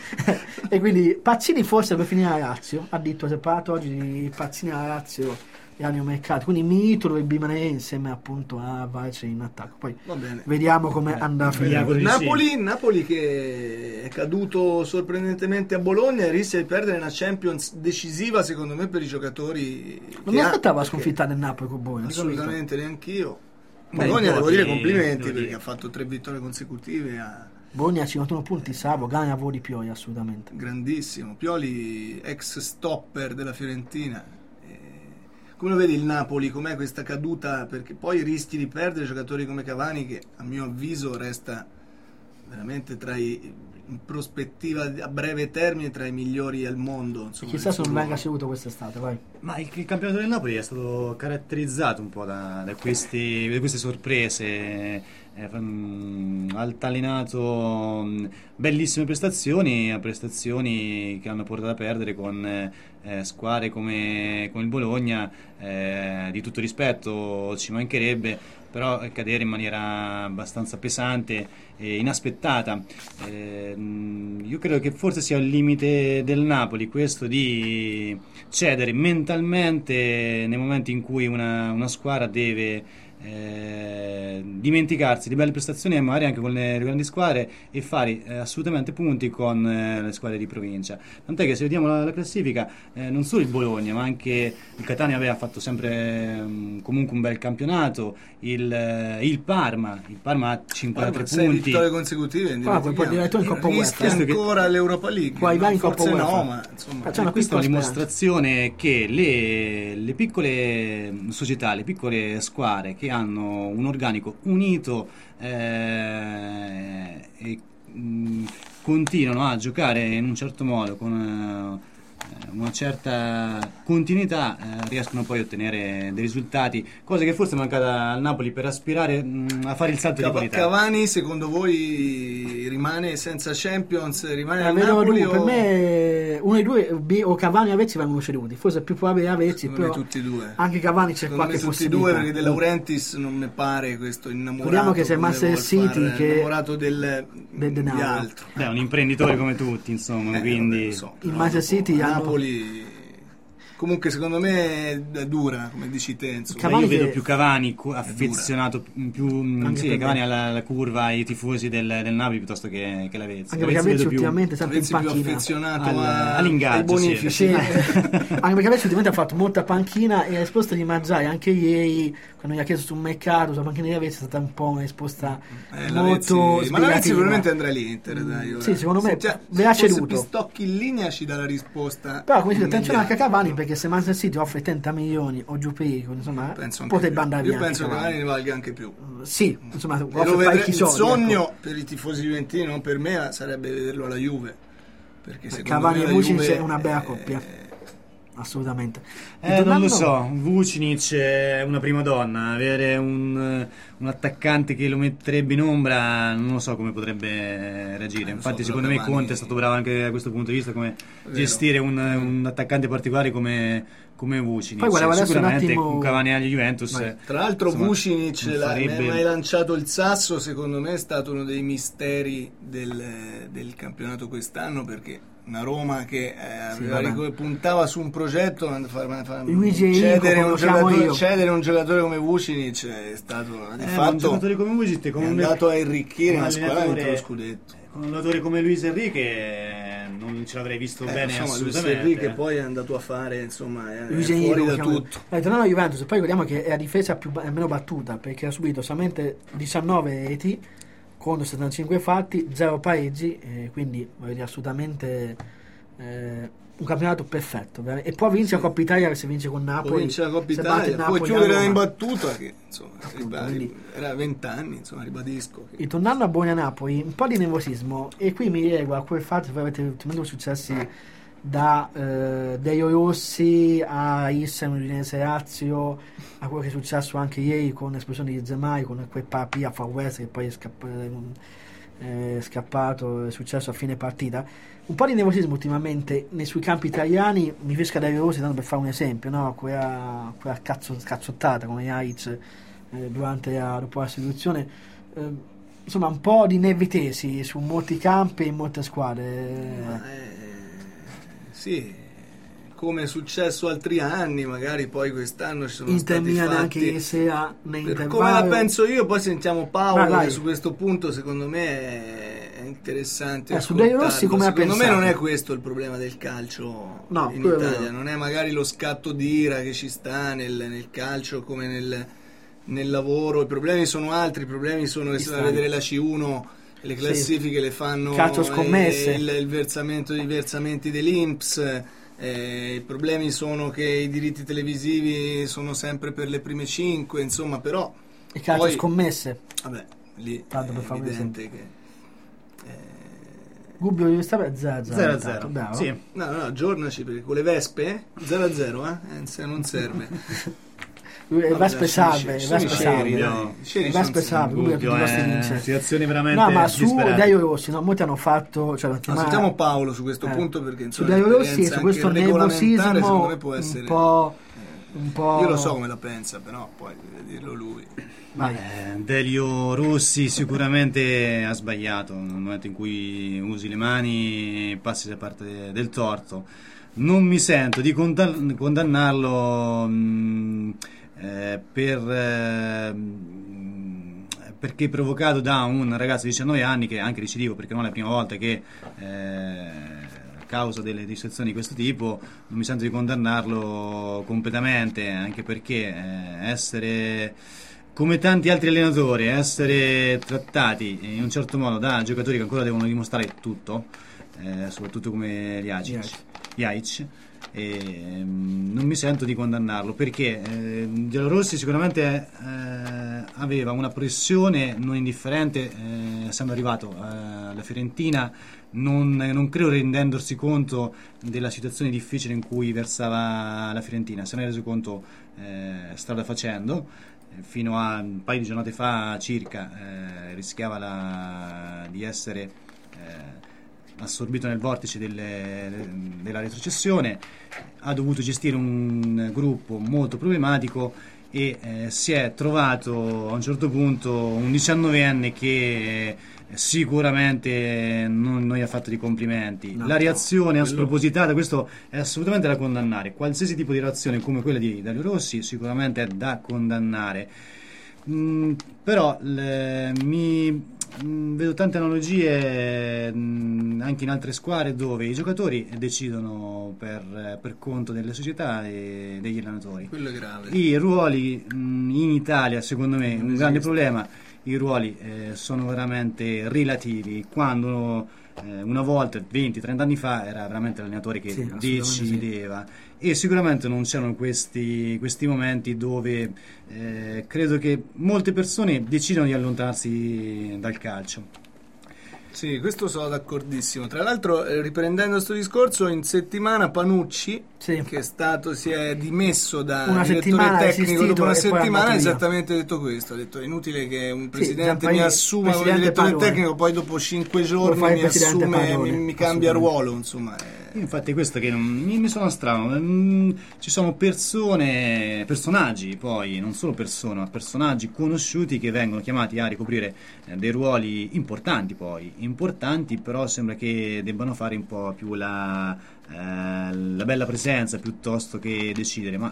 E quindi Pazzini forse per finire la Lazio, ha detto, si è parlato oggi di Pazzini alla Lazio e al mercato, quindi Milito dovrebbe rimanere insieme appunto a Valce in attacco. Poi Va bene. vediamo come andrà a finire. Vediamo. Napoli, Napoli che è caduto sorprendentemente a Bologna e rischia di perdere una Champions decisiva secondo me per i giocatori. Non che mi ha, aspettava la perché sconfitta del Napoli con Bologna. Assolutamente neanch'io. Beh, Bologna devo poi, dire complimenti devo perché dire. ha fatto tre vittorie consecutive, ha Bologna ha cinquantuno punti, salvo, Gana a di Pioli assolutamente. grandissimo. Pioli, ex stopper della Fiorentina. Eh, Come lo vedi il Napoli? Com'è questa caduta? Perché poi rischi di perdere giocatori come Cavani, che a mio avviso resta veramente tra i, in prospettiva a breve termine tra i migliori al mondo. Insomma, Chissà nel se suo non venga ruolo. ceduto quest'estate, vai. Ma il, il campionato del Napoli è stato caratterizzato un po' da, da, questi, da queste sorprese, eh, mm, altalenато mm, bellissime prestazioni, a prestazioni che hanno portato a perdere con eh, squadre come, come il Bologna, eh, di tutto rispetto, ci mancherebbe, però cadere in maniera abbastanza pesante e inaspettata. Eh, mm, io credo che forse sia il limite del Napoli questo di cedere mentalmente nei momenti in cui una, una squadra deve eh, dimenticarsi di belle prestazioni e magari anche con le, le grandi squadre e fare eh, assolutamente punti con eh, le squadre di provincia. Tant'è che se vediamo la, la classifica, eh, non solo il Bologna ma anche il Catania aveva fatto sempre um, comunque un bel campionato, il, eh, il Parma il Parma ha cinquantatré sei punti. vittorie consecutive, Ah, poi puoi dire tu in Coppa rischia UEFA. ancora l'Europa League. Puoi vai in Forse Coppa UEFA. no, ma insomma, Facciamo una Questa è piccola una speranza. dimostrazione che le, le piccole società, le piccole squadre che hanno un organico unito eh, e mh, continuano a giocare in un certo modo con eh, una certa continuità, eh, riescono poi a ottenere dei risultati, cosa che forse è mancata al Napoli per aspirare mh, a fare il salto di Cav- qualità. Cavani secondo voi rimane senza Champions, rimane Eh, al vedo Napoli due, per o me uno dei due B o Cavani e Avezzi vengono ceduti, forse è più probabile Avezzi, secondo me però tutti e due? anche Cavani c'è Secondo me qualche tutti e possibilità. due, perché De Laurentiis non mi pare questo innamorato. Vediamo che se come Manchester vuol City fare, che- innamorato del, del denaro. di altro. Beh, è un imprenditore come tutti, insomma, Eh, quindi vabbè, lo so, Il però Manchester dopo City hanno- Napoli comunque secondo me è dura, come dici te, insomma. Beh, Cavani io vedo che- più Cavani cu- affezionato più mm, Anche sì, per Cavani me. alla, alla curva ai tifosi del, del Napoli piuttosto che, che l'Avezzi. Anche perché L'Avezzi Avezzi vedo più- ultimamente è sempre in Avezzi più panchina. affezionato Al- a- all'ingaggio, ai bonifici. Sì, anche perché Avezzi ultimamente ha fatto molta panchina e ha esposto di Mazzai anche ieri quando gli ha chiesto sul mercato sulla panchina di Avezzi è stata un po' un'esposta Eh, molto Lavezzi- ma Lavezzi sbrigativa. probabilmente andrà all'Inter, dai. ora. Sì, secondo me Se già- verrà se fosse ceduto. Pistocchi in linea ci dà la risposta. Però come dice, attenzione anche a immediata. Cavani, perché se Manchester City offre trenta milioni o giù per insomma Penso anche potrebbe più. andare Io via penso che anche Cavani ne valga anche più. Sì, insomma E lo offre vedrei- parecchi il soldi. sogno ecco. per i tifosi juventini, non per me, sarebbe vederlo alla Juve. Perché secondo Cavani me e la Vucinic Juve è una bella è- coppia. Assolutamente. Eh, non Tornando- lo so, Vucinic è una prima donna, avere un, un attaccante che lo metterebbe in ombra non lo so come potrebbe reagire. Eh, lo Infatti so, secondo però me Cavani- Conte è stato bravo anche da questo punto di vista, come Vero. gestire un, un attaccante particolare come, come Vucinic. Poi guarda, adesso un Sicuramente attimo- con Cavani agli Juventus Vai. Tra l'altro insomma, Vucinic non la- farebbe- mi hai lanciato il sasso, secondo me è stato uno dei misteri del, del campionato quest'anno, perché una Roma che eh, Sì, aveva vabbè. ric- puntava su un progetto, far, far, Luigi Enrico, cedere, come un lo chiamo giocatore, io. cedere un giocatore come Vucinic è stato di Eh, ma un fatto giocatore come Vucinic è con un- andato a arricchire un una squadra e ha vinto lo allenatore- scudetto. Un allenatore come Luis Enrique non ce l'avrei visto eh, bene, insomma, assolutamente. Luis Enrique poi è andato a fare, insomma, è, Luis è fuori Enrique, da chiama- tutto. Eh, tornando alla Juventus, poi ricordiamo che è la difesa più ba- è meno battuta, perché ha subito solamente diciannove reti contro settantacinque fatti, zero pareggi, eh, quindi voglio dire, assolutamente eh, un campionato perfetto, ver- e può vincere Sì. la Coppa Italia se vince con Napoli, Poi vince la Coppa se batte Italia, il puoi Napoli a chiudere Roma. in battuta che insomma riba- quindi- era vent'anni, insomma, ribadisco che... E tornando a Bologna Napoli, un po' di nervosismo, e qui mi riego a quel fatto che voi avete ultimamente successi da eh, Deio Rossi a Issem, Udinese Lazio, a quello che è successo anche ieri con l'esplosione di Zemai, con quel Papi a Far West che poi è, scapp- è scappato, è successo a fine partita. Un po' di nervosismo ultimamente nei sui campi italiani, mi fisca Deio Rossi, tanto per fare un esempio, no? quella, quella cazzo, cazzottata come Jaic eh, durante la, dopo la sostituzione. Eh, insomma, un po' di nervi tesi su molti campi e in molte squadre. Ma, eh, sì, come è successo altri anni, magari poi quest'anno ci sono Inter stati Milan fatti... anche ieri sera nei Per intervalli. come la penso io, poi sentiamo Paolo, Vai, vai. che su questo punto secondo me è è interessante Eh, su Dei ascoltarlo. Rossi come ha secondo me pensato? non è questo il problema del calcio No, in quello è Italia, vero. non è magari lo scatto d'ira che ci sta nel, nel calcio come nel, nel lavoro, i problemi sono altri, i problemi sono che Gli se vai a stadi. vedere la C uno, le Sì. classifiche le fanno Calcio scommesse. eh, il, il versamento dei versamenti dell'I N P S. Eh, i problemi sono che i diritti televisivi sono sempre per le prime cinque, insomma, però Il calcio poi- scommesse. vabbè, lì Tanto per è fare un evidente che eh, Gubbio di stava zero a zero a zero. Bravo. Sì. no, no, aggiornaci perché con le vespe zero a zero, eh? Eh, se non serve. Lui è Vabbè, Vespe dai, salve, sono Vespe i salve. sceri, no. dai. I sceri Vespe sono salve, Gubbio Gubbio, tutti i nostri eh, vince. situazioni veramente No, ma su disperate. Dario Rossi, no, molti hanno fatto, cioè, Ma l'ultima- sentiamo Paolo su questo eh, punto perché su insomma Dario Rossi e l'esperienza su questo anche regolamentare nervosismo secondo me può essere un po', un po'... io lo so come la pensa, però poi deve dirlo lui. Vai. Eh, Delio Rossi sicuramente ha sbagliato nel momento in cui usi le mani, passi da parte del torto. Non mi sento di condan- condannarlo mh, eh, per eh, mh, perché provocato da un ragazzo di diciannove anni che è anche recidivo, perché non è la prima volta che eh, causa delle situazioni di questo tipo. Non mi sento di condannarlo completamente, anche perché eh, essere come tanti altri allenatori, essere trattati in un certo modo da giocatori che ancora devono dimostrare tutto, eh, soprattutto come Ljajic, Ljajic, e, mm, non mi sento di condannarlo perché eh, Del Rossi sicuramente eh, aveva una pressione non indifferente, eh, essendo arrivato eh, alla Fiorentina, non, non credo rendendosi conto della situazione difficile in cui versava la Fiorentina. Se ne è reso conto eh, strada facendo. Fino a un paio di giornate fa circa eh, rischiava la, di essere eh, assorbito nel vortice delle, della retrocessione. Ha dovuto gestire un gruppo molto problematico e eh, si è trovato a un certo punto un diciannovenne che sicuramente non, non gli ha fatto dei complimenti. No, la reazione no, spropositata, questo è assolutamente da condannare. Qualsiasi tipo di reazione come quella di Dario Rossi sicuramente è da condannare. Mm, però le, mi mm, vedo tante analogie mm, anche in altre squadre dove i giocatori decidono per, per conto delle società e degli allenatori. Quello è grave. I ruoli mh, in Italia, secondo me, Non un grande esiste. problema. I ruoli eh, sono veramente relativi. Quando eh, una volta, venti trenta anni fa, era veramente l'allenatore che Sì, assolutamente decideva. E sicuramente non c'erano questi, questi momenti dove eh, credo che molte persone decidono di allontanarsi dal calcio. Sì, questo sono d'accordissimo. Tra l'altro, eh, riprendendo questo discorso, in settimana Panucci, Sì. che è stato, si è dimesso da Una direttore settimana tecnico esistito dopo una e poi è settimana, ha andato via. esattamente detto questo. Ha detto: è inutile che un presidente Giamparini, mi assuma come presidente direttore padrone. tecnico, poi dopo cinque Lo giorni fa il mi presidente assume, padrone, mi, mi cambia assolutamente. ruolo. Insomma, è- Infatti questo che non- mi, mi sono strano. Mm, ci sono persone, personaggi poi, non solo persone, ma personaggi conosciuti che vengono chiamati a ricoprire eh, dei ruoli importanti poi, importanti, però sembra che debbano fare un po' più la, eh, la bella presenza piuttosto che decidere. Ma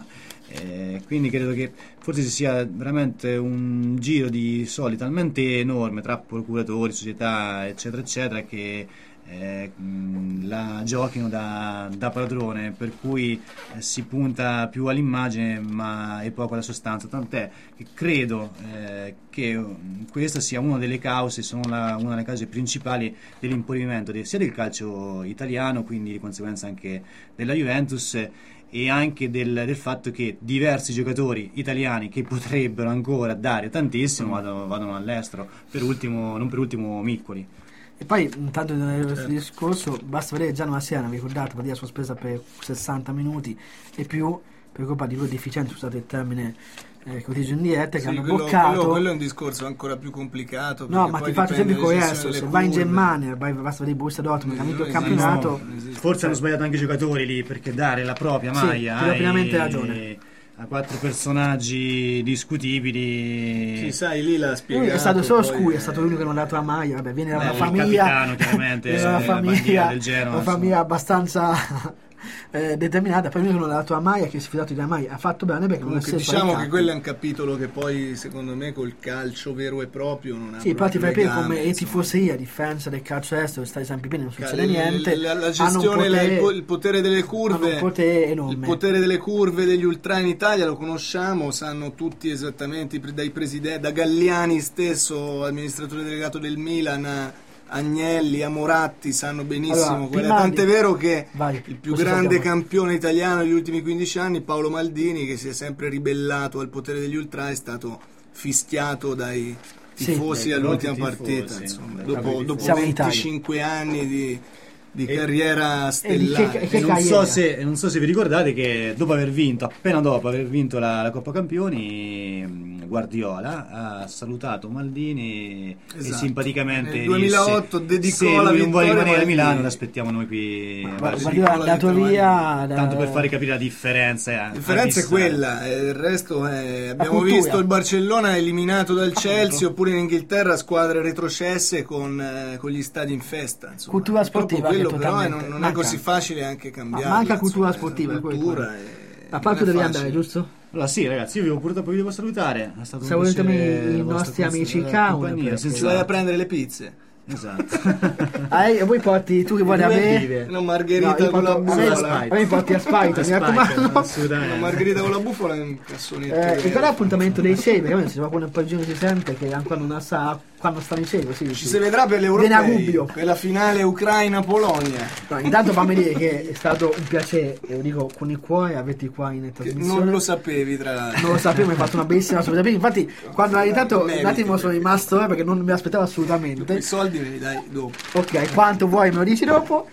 Eh, quindi credo che forse ci sia veramente un giro di soldi talmente enorme tra procuratori, società, eccetera, eccetera, che eh, mh, la giochino da, da padrone, per cui eh, si punta più all'immagine ma e poco alla sostanza, tant'è che credo eh, che mh, questa sia una delle cause, sono la, una delle cause principali dell'impoverimento de, sia del calcio italiano, quindi di conseguenza anche della Juventus, e anche del, del fatto che diversi giocatori italiani che potrebbero ancora dare tantissimo vadano, vadano all'estero, per ultimo, non per ultimo Miccoli. E poi intanto nel certo. discorso basta vedere già una Siena, ricordate, partita sospesa per sessanta minuti e più per colpa di due deficienti, scusate il termine eh, che utilizzo in diretta, che sì, hanno quello, boccato. quello, quello è un discorso ancora più complicato. No, ma ti faccio sempre questo, se vai in Germania, vai, basta vedere Borussia Dortmund, che ha vinto il campionato. No, forse hanno sbagliato anche i giocatori lì, perché dare la propria maglia sì, hai pienamente ragione. A quattro personaggi discutibili. Sì, sai, lì l'ha spiegato. Lui è stato solo Scuri, è... è stato l'unico che non ha dato la maglia. Vabbè, viene da una Beh, famiglia. Il capitano, chiaramente, viene da una famiglia, del Genoa, una famiglia abbastanza eh, determinata. Poi lui che non ha dato la maglia, che si è fidato della maglia, ha fatto bene perché comunque non è diciamo che quello è un capitolo che poi secondo me col calcio vero e proprio non ha. Sì, poi ti fai capire come le tifoserie, a differenza del calcio estero, stai sempre pieni, non succede Cal- niente. La, la gestione, potere, la, il potere delle curve, un potere enorme. Il potere delle curve degli ultra in Italia lo conosciamo, sanno tutti esattamente, dai presidenti, da Galliani stesso, amministratore delegato del Milan, Agnelli, a Moratti, sanno benissimo allora, quella. Tant'è di... vero che Vai, il più grande sappiamo. campione italiano degli ultimi quindici anni, Paolo Maldini, che si è sempre ribellato al potere degli ultra, è stato fischiato dai tifosi sì, all'ultima partita, tifosi, insomma, dopo, dopo venticinque anni di di e, carriera stellare. Che, che non, so se, non so se vi ricordate che dopo aver vinto, appena dopo aver vinto la, la Coppa Campioni, Guardiola ha salutato Maldini, esatto, e simpaticamente nel duemilaotto disse, dedicò se la lui non vuole rimanere a Milano, di... l'aspettiamo noi qui. Guardiola è andato via da... tanto per fare capire la differenza. La differenza è quella, eh, il resto è... abbiamo cultura. visto il Barcellona eliminato dal Chelsea, oppure in Inghilterra squadre retrocesse con, eh, con gli stadi in festa. Insomma. Cultura sportiva. Quello però è, non, non è così facile anche cambiare. Manca cultura sportiva. Cultura a parte devi andare, giusto? Allora sì, ragazzi, io vi ho purtroppo vi devo salutare. È stato salutiamo i nostri amici Caun. Ci vai a prendere le pizze. Esatto. ah, e voi porti tu che vuoi da me? Una margherita no, con la bufola. A me porti a Spite, mi raccomando. Una margherita con la bufola e un cassonetto. Eh, e però appuntamento dei sei, perché a me se qualcuno un po' di giorni si sente che ancora non sa quando stanno i sei, così. Ci si vedrà per l'Europeo, per la finale Ucraina-Polonia. No, intanto fammi dire che è stato un piacere, e lo dico con il cuore, averti qua in trasmissione. Non lo sapevi, tra l'altro. Non lo sapevo, mi hai fatto una bellissima sorpresa. Infatti, quando hai dato un attimo sono rimasto eh, perché non mi aspettavo assolutamente. I soldi me li dai dopo. Ok, quanto vuoi me lo dici dopo.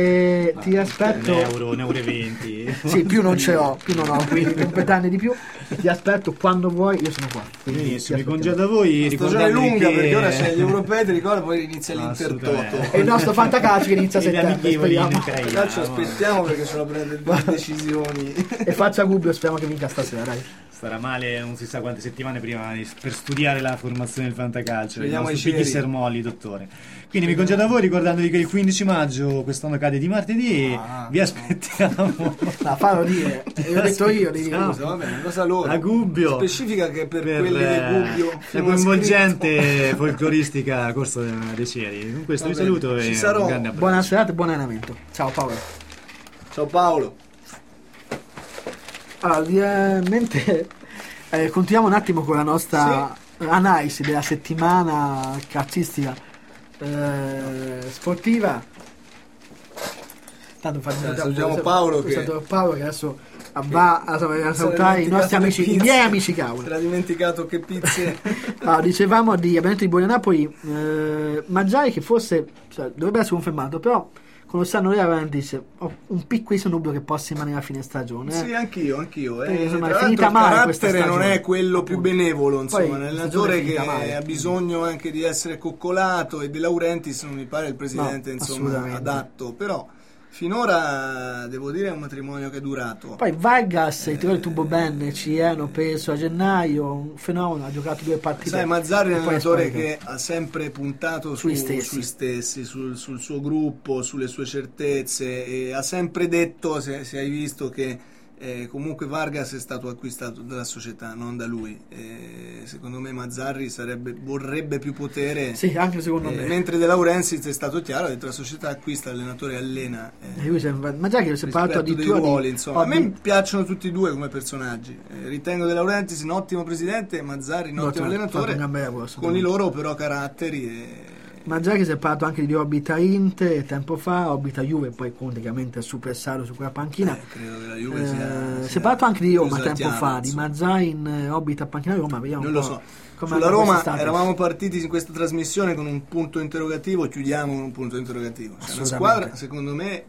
E ti aspetto un euro, un euro e venti. Sì, più non ce l'ho, più non ho, quindi completamente di più. Ti aspetto quando vuoi, io sono qua. Benissimo, mi congedo da voi. La stagione è lunga che... perché ora c'è gli europei, ti ricordo, poi inizia l'Intertoto. E il nostro fantacalcio che inizia a settembre. Speriamo. Calcio aspettiamo perché ce la prende due decisioni. E faccia Gubbio, speriamo che vinca stasera, dai. Starà male non si sa quante settimane prima per studiare la formazione del fantacalcio. Vediamo i Pigli Sermolli, dottore. Quindi mi congedo da voi ricordandovi che il quindici maggio quest'anno cade di martedì. Ah, vi aspettiamo. No, fallo dire. L'ho detto io. Di no, va bene, cosa loro? La Gubbio. Specifica che per, per quelli di Gubbio. La coinvolgente folcloristica Corso dei Cieli. Con questo vi saluto e sarò. Un grande abbraccio. Buona serata e buon allenamento. Ciao Paolo. Ciao Paolo. Allora, ovviamente eh, continuiamo un attimo con la nostra sì. analisi della settimana calcistica eh, sportiva. Tanto facciamo salutiamo Paolo che Paolo che adesso va a, a salutare i nostri amici, i miei amici Caula. Si era dimenticato che pizze. Allora, dicevamo di abbiamo detto di Bologna Napoli, eh, Maggiai che forse cioè, dovrebbe essere confermato, però con lo stanno lì dice ho un piccolissimo dubbio che possa rimanere a fine stagione. Eh. Sì, anch'io, anch'io. Eh. Insomma, è finita male. Il carattere non è quello più benevolo, insomma, un allenatore che male. ha bisogno anche di essere coccolato, e De Laurentiis non mi pare il presidente, no, insomma, adatto, però finora devo dire è un matrimonio che è durato. Poi Vargas, eh, il tiro del tubo bene, ci hanno preso a gennaio, un fenomeno, ha giocato due partite. Sai, Mazzarri è un allenatore che ha sempre puntato su, sui stessi, sui stessi sul, sul suo gruppo, sulle sue certezze, e ha sempre detto, se, se hai visto, che Eh, comunque Vargas è stato acquistato dalla società, non da lui. Eh, secondo me Mazzarri sarebbe, vorrebbe più potere. Sì, anche secondo eh, me. Mentre De Laurentiis è stato chiaro, ha detto la società acquista, l'allenatore allena. Eh, lui sembra, ma già che si è parlato dei addirittura ruoli, di, insomma. A di, me piacciono tutti e due come personaggi. Eh, ritengo De Laurentiis un ottimo presidente, Mazzarri un ottimo allenatore, lavoro, con i loro però caratteri. E... Ma già che si è parlato anche di Orbita Inter tempo fa, Orbita Juve, poi praticamente è super sano su quella panchina. Eh, credo che la Juve eh, sia, si è parlato anche di Roma tempo esaggiata, fa, insomma. di Mazzai in Orbita panchina Roma, vediamo non un lo po' so. come Sulla Roma status. eravamo partiti in questa trasmissione con un punto interrogativo, chiudiamo con un punto interrogativo. Cioè, una squadra, secondo me,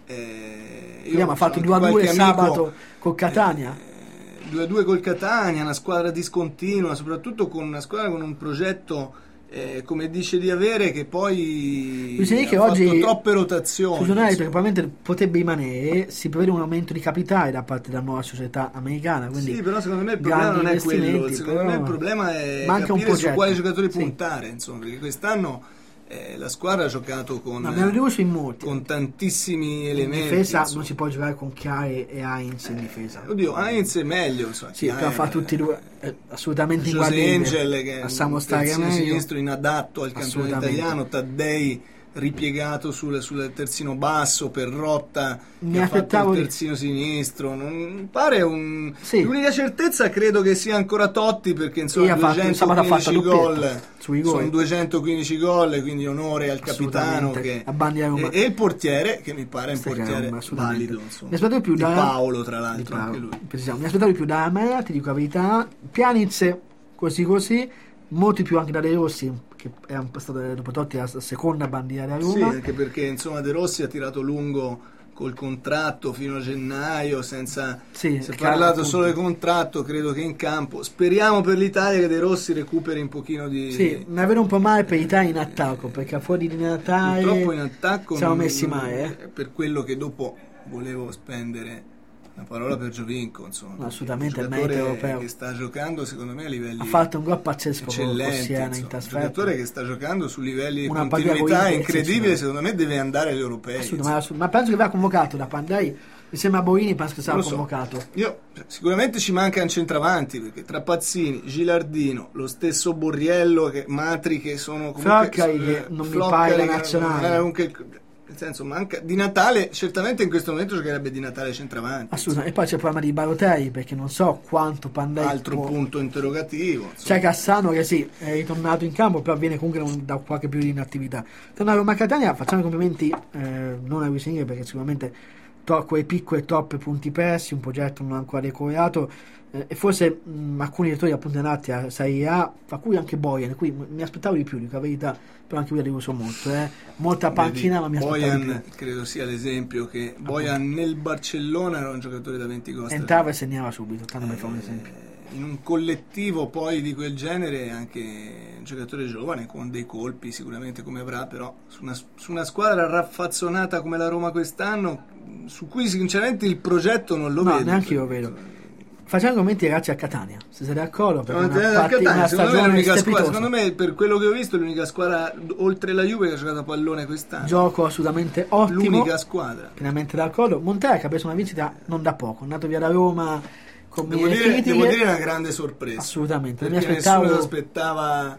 eh, io abbiamo fatto due a due sabato col Catania. Eh, due a due col Catania, una squadra discontinua, soprattutto con una squadra con un progetto Eh, come dice di avere, che poi ha che fatto oggi troppe rotazioni. Sui giornali, perché probabilmente potrebbe rimanere, si prevede un aumento di capitale da parte della nuova società americana. Quindi sì, però secondo me il problema non è quello. Secondo me il problema è capire su quali giocatori sì. puntare, insomma, perché quest'anno eh, la squadra ha giocato con, no, in molti. con tantissimi elementi. In difesa insomma. non si può giocare con Chiari e Heinz in difesa. Eh, oddio, Heinz è meglio, insomma, sì, però fa tutti e due eh, assolutamente José Angel, che è un terzino sinistro inadatto al campionato italiano, Taddei ripiegato sul, sul terzino basso, Perrotta mi che ha fatto il di... terzino sinistro, non pare un sì. L'unica certezza credo che sia ancora Totti, perché insomma duecentoquindici gol sono duecentoquindici gol, quindi onore al capitano che, e, e il portiere che mi pare un portiere valido, insomma, mi più di da Paolo tra l'altro Paolo, anche lui. Mi aspettavo di più da me, ti dico la verità. Pjanic così così, molti più anche da De Rossi, che è stata dopo Totti la seconda bandiera da Roma. Sì, anche perché insomma De Rossi ha tirato lungo col contratto fino a gennaio, senza sì, si è parlato appunto. Solo del contratto, credo che in campo. Speriamo per l'Italia che De Rossi recuperi un pochino di... Sì, mi avere un po' male per l'Italia in attacco, perché fuori di Natale purtroppo in attacco siamo non, messi male. Eh? Per quello che dopo volevo spendere una parola per Giovinco, insomma, no, assolutamente un il merito europeo che sta giocando secondo me a livelli ha fatto un gol pazzesco eccellenti, in un trasferta, giocatore che sta giocando su livelli una di continuità incredibile, secondo me deve andare agli europei, ma, ma penso che verrà convocato da Pandei insieme a Boini, penso che sarà so. convocato. Io sicuramente ci manca un centravanti, perché tra Pazzini, Gilardino, lo stesso Borriello, che, Matri, che sono comunque Floccari, che non mi pare la nazionale, comunque, nel senso, manca di Natale, certamente in questo momento giocherebbe di Natale centravanti. Assolutamente. E poi c'è il problema di Balotelli, perché non so quanto Pandei altro può... punto interrogativo, insomma. C'è Cassano che sì, è ritornato in campo, però viene comunque da qualche periodo di inattività. Tornare a Roma Catania, facciamo i complimenti eh, non a Luis Enrique, perché sicuramente to- quei piccoli e top punti persi, un progetto non ancora decorato, eh, e forse mh, alcuni direttori appunto andati a Serie A, tra cui anche Bojan, qui mi aspettavo di più, di la verità, però anche lui ha deluso molto, eh. molta panchina. Vedi, ma mi aspettavo Bojan di più. Credo sia l'esempio che Bojan nel Barcellona era un giocatore da venti gol, entrava e segnava subito, tanto per fare un esempio. In un collettivo poi di quel genere, anche un giocatore giovane con dei colpi sicuramente come avrà, però su una, su una squadra raffazzonata come la Roma quest'anno, su cui sinceramente il progetto non lo no, vedo. Neanche io vedo. Facciamo commenti ragazzi a Catania, se siete d'accordo, per no, una, Catania, una secondo, me l'unica squadra, secondo me per quello che ho visto è l'unica squadra oltre la Juve che ha giocato a pallone quest'anno. Gioco assolutamente ottimo, l'unica squadra. Pienamente d'accordo. Montella che ha preso una vincita non da poco, è andato via da Roma con devo dire, critiche. Devo dire una grande sorpresa. Assolutamente, perché mi aspettavo... nessuno aspettava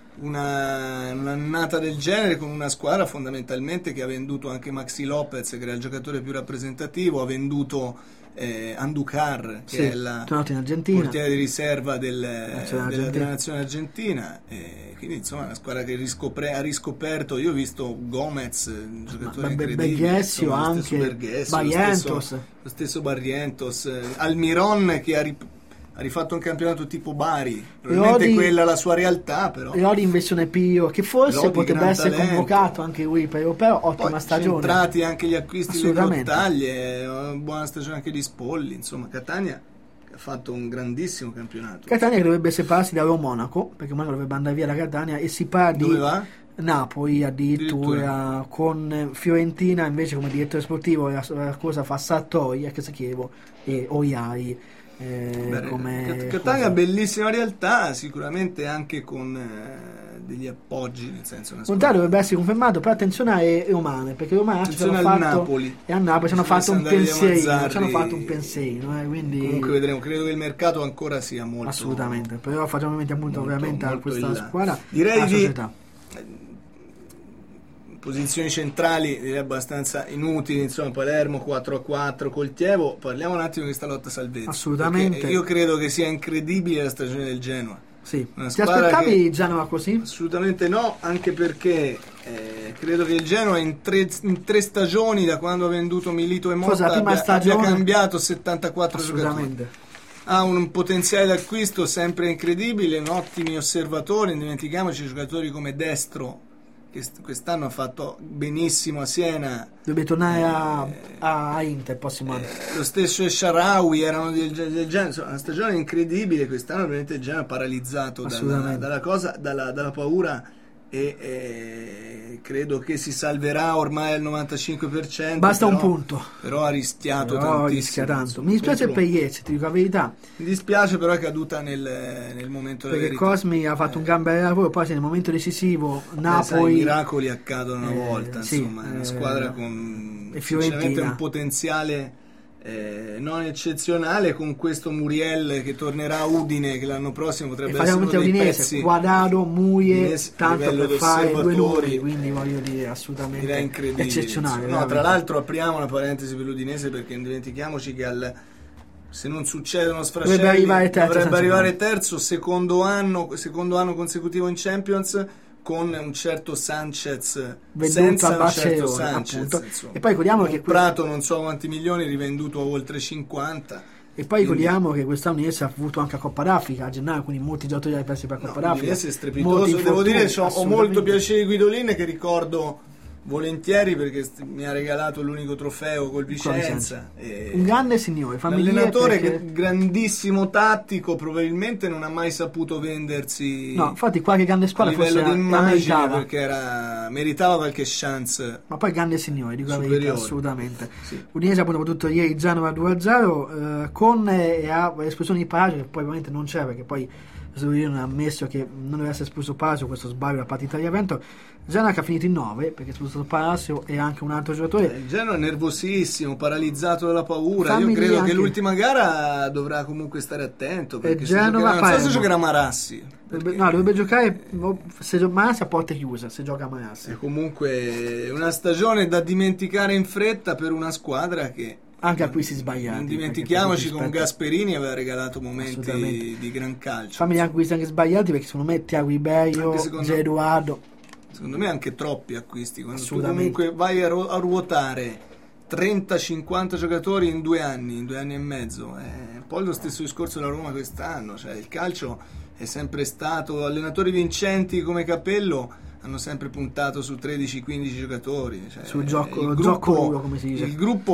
una, un'annata del genere con una squadra fondamentalmente che ha venduto anche Maxi Lopez, che era il giocatore più rappresentativo, ha venduto eh, Andujar, che sì, è la portiere di riserva del, della, della nazione argentina, e quindi insomma una squadra che riscopre, ha riscoperto. Io ho visto Gomez, un giocatore ma, incredibile, Berghessio, anche Berghessio, Barrientos, lo stesso, lo stesso Barrientos, Almiron che ha rip- ha rifatto un campionato tipo Bari, probabilmente Lodi, quella è la sua realtà, però Lodi in versione Pio, che forse Lodi, potrebbe essere talento. convocato anche lui per europeo. Ottima poi stagione, centrati anche gli acquisti di Grottaglie, buona stagione anche di Spolli, insomma Catania ha fatto un grandissimo campionato. Catania che dovrebbe separarsi da Monaco, perché Monaco dovrebbe andare via da Catania e si parla di dove va? Napoli addirittura, addirittura, con Fiorentina invece come direttore sportivo la, la cosa fa Sartori, ex Chievo, e Oiai. Eh, Beh, come Catania, bellissima realtà, sicuramente anche con eh, degli appoggi, nel senso una Montale dovrebbe essere confermato, però attenzione a Eumane, perché Eumane ci hanno fatto Napoli. E a Napoli ci hanno fatto un pensierino, ci hanno fatto un pensierino, eh, quindi comunque vedremo, credo che il mercato ancora sia molto, assolutamente, però facciamo ovviamente appunto molto, ovviamente molto a questa squadra, direi alla di società. Posizioni centrali direi abbastanza inutili, insomma Palermo quattro a quattro col Chievo. Parliamo un attimo di questa lotta salvezza, assolutamente, io credo che sia incredibile la stagione del Genoa. Sì. Ti aspettavi il Genoa così? Assolutamente no, anche perché eh, credo che il Genoa in tre, in tre stagioni, da quando ha venduto Milito e Motta, abbia, stagione... abbia cambiato settantaquattro assolutamente giocatori. Ha un potenziale d'acquisto sempre incredibile, ottimi osservatori, non dimentichiamoci giocatori come Destro, che quest'anno ha fatto benissimo a Siena, deve tornare a, eh, a Inter prossimo anno, eh, lo stesso Esharawi, erano del, del genere, una stagione incredibile. Quest'anno veramente il Genoa paralizzato dalla, dalla cosa, dalla, dalla paura, e eh, credo che si salverà ormai al novantacinque per cento, basta però, un punto, però ha rischiato però tantissimo, rischia tanto. Mi dispiace per Iez, ti dico la verità, mi dispiace, però è caduta nel, nel momento della perché verità. Cosmi ha fatto eh. un gran bel lavoro, poi nel momento decisivo Napoli, sai, i miracoli accadono una volta, eh, sì, insomma è una squadra eh, con sinceramente un potenziale eh, non eccezionale, con questo Muriel che tornerà a Udine, che l'anno prossimo potrebbe essere uno dei Udinese, pezzi, Quadrado, Muie, Udinese, tanto per fare due numeri, quindi eh, voglio dire assolutamente incredibile, eccezionale. No, tra l'altro apriamo una parentesi per l'Udinese, perché non dimentichiamoci che al, se non succedono sfrascelli dovrebbe arrivare terzo, dovrebbe arrivare terzo secondo anno, secondo anno consecutivo in Champions, con un certo Sanchez senza un certo Sanchez, e poi ricordiamo che comprato non so quanti milioni, rivenduto a oltre cinquanta, e poi ricordiamo quindi... che quest'anno Udinese ha avuto anche a Coppa d'Africa a gennaio, quindi molti giocatori hanno perso per la Coppa no, d'Africa. Udinese è strepitoso, devo dire ho, ho molto piacere di Guidolin, che ricordo volentieri perché mi ha regalato l'unico trofeo col Vicenza, e un grande signore, allenatore perché... che grandissimo tattico, probabilmente non ha mai saputo vendersi, no, infatti qualche grande squadra a livello forse di immagine, meritava. perché era, meritava qualche chance, ma poi grande signore, dico la verità, assolutamente. Sì. Udinese ha appunto potuto ieri Genova due a zero, eh, con e ha l'espulsione di Paraggio, che poi ovviamente non c'è, perché poi non ha ammesso che non deve essere espulso Palacio, questo sbaglio da partita di evento. Genoa che ha finito in nove perché è espulso Palacio e anche un altro giocatore. Il Genoa è nervosissimo, paralizzato dalla paura. Fammi Io credo anche... che l'ultima gara dovrà comunque stare attento, perché se Genova, giocherà, non so se giocherà Marassi, dovrebbe, no, dovrebbe giocare se Marassi a porte chiuse, se gioca Marassi. È comunque una stagione da dimenticare in fretta per una squadra che anche acquisti sbagliati. Non dimentichiamoci, con Gasperini aveva regalato momenti di gran calcio. Fammi gli acquisti anche sbagliati, perché secondo me Thiago Ribeiro, Geruardo, secondo me anche troppi acquisti. Quando tu comunque vai a, ru- a ruotare trenta cinquanta giocatori in due anni, in due anni e mezzo, è un po' lo stesso discorso della Roma quest'anno. Cioè il calcio è sempre stato, allenatori vincenti come Capello hanno sempre puntato su tredici quindici giocatori, cioè, sul gioco, il gruppo, gioco gioco come si dice. Il gruppo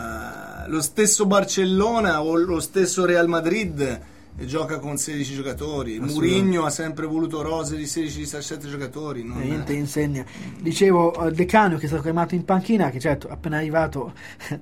va, lo stesso Barcellona o lo stesso Real Madrid gioca con sedici giocatori. Mourinho ha sempre voluto rose di sedici diciassette giocatori, non eh, niente insegna. Dicevo De Canio, che è stato chiamato in panchina, che certo appena arrivato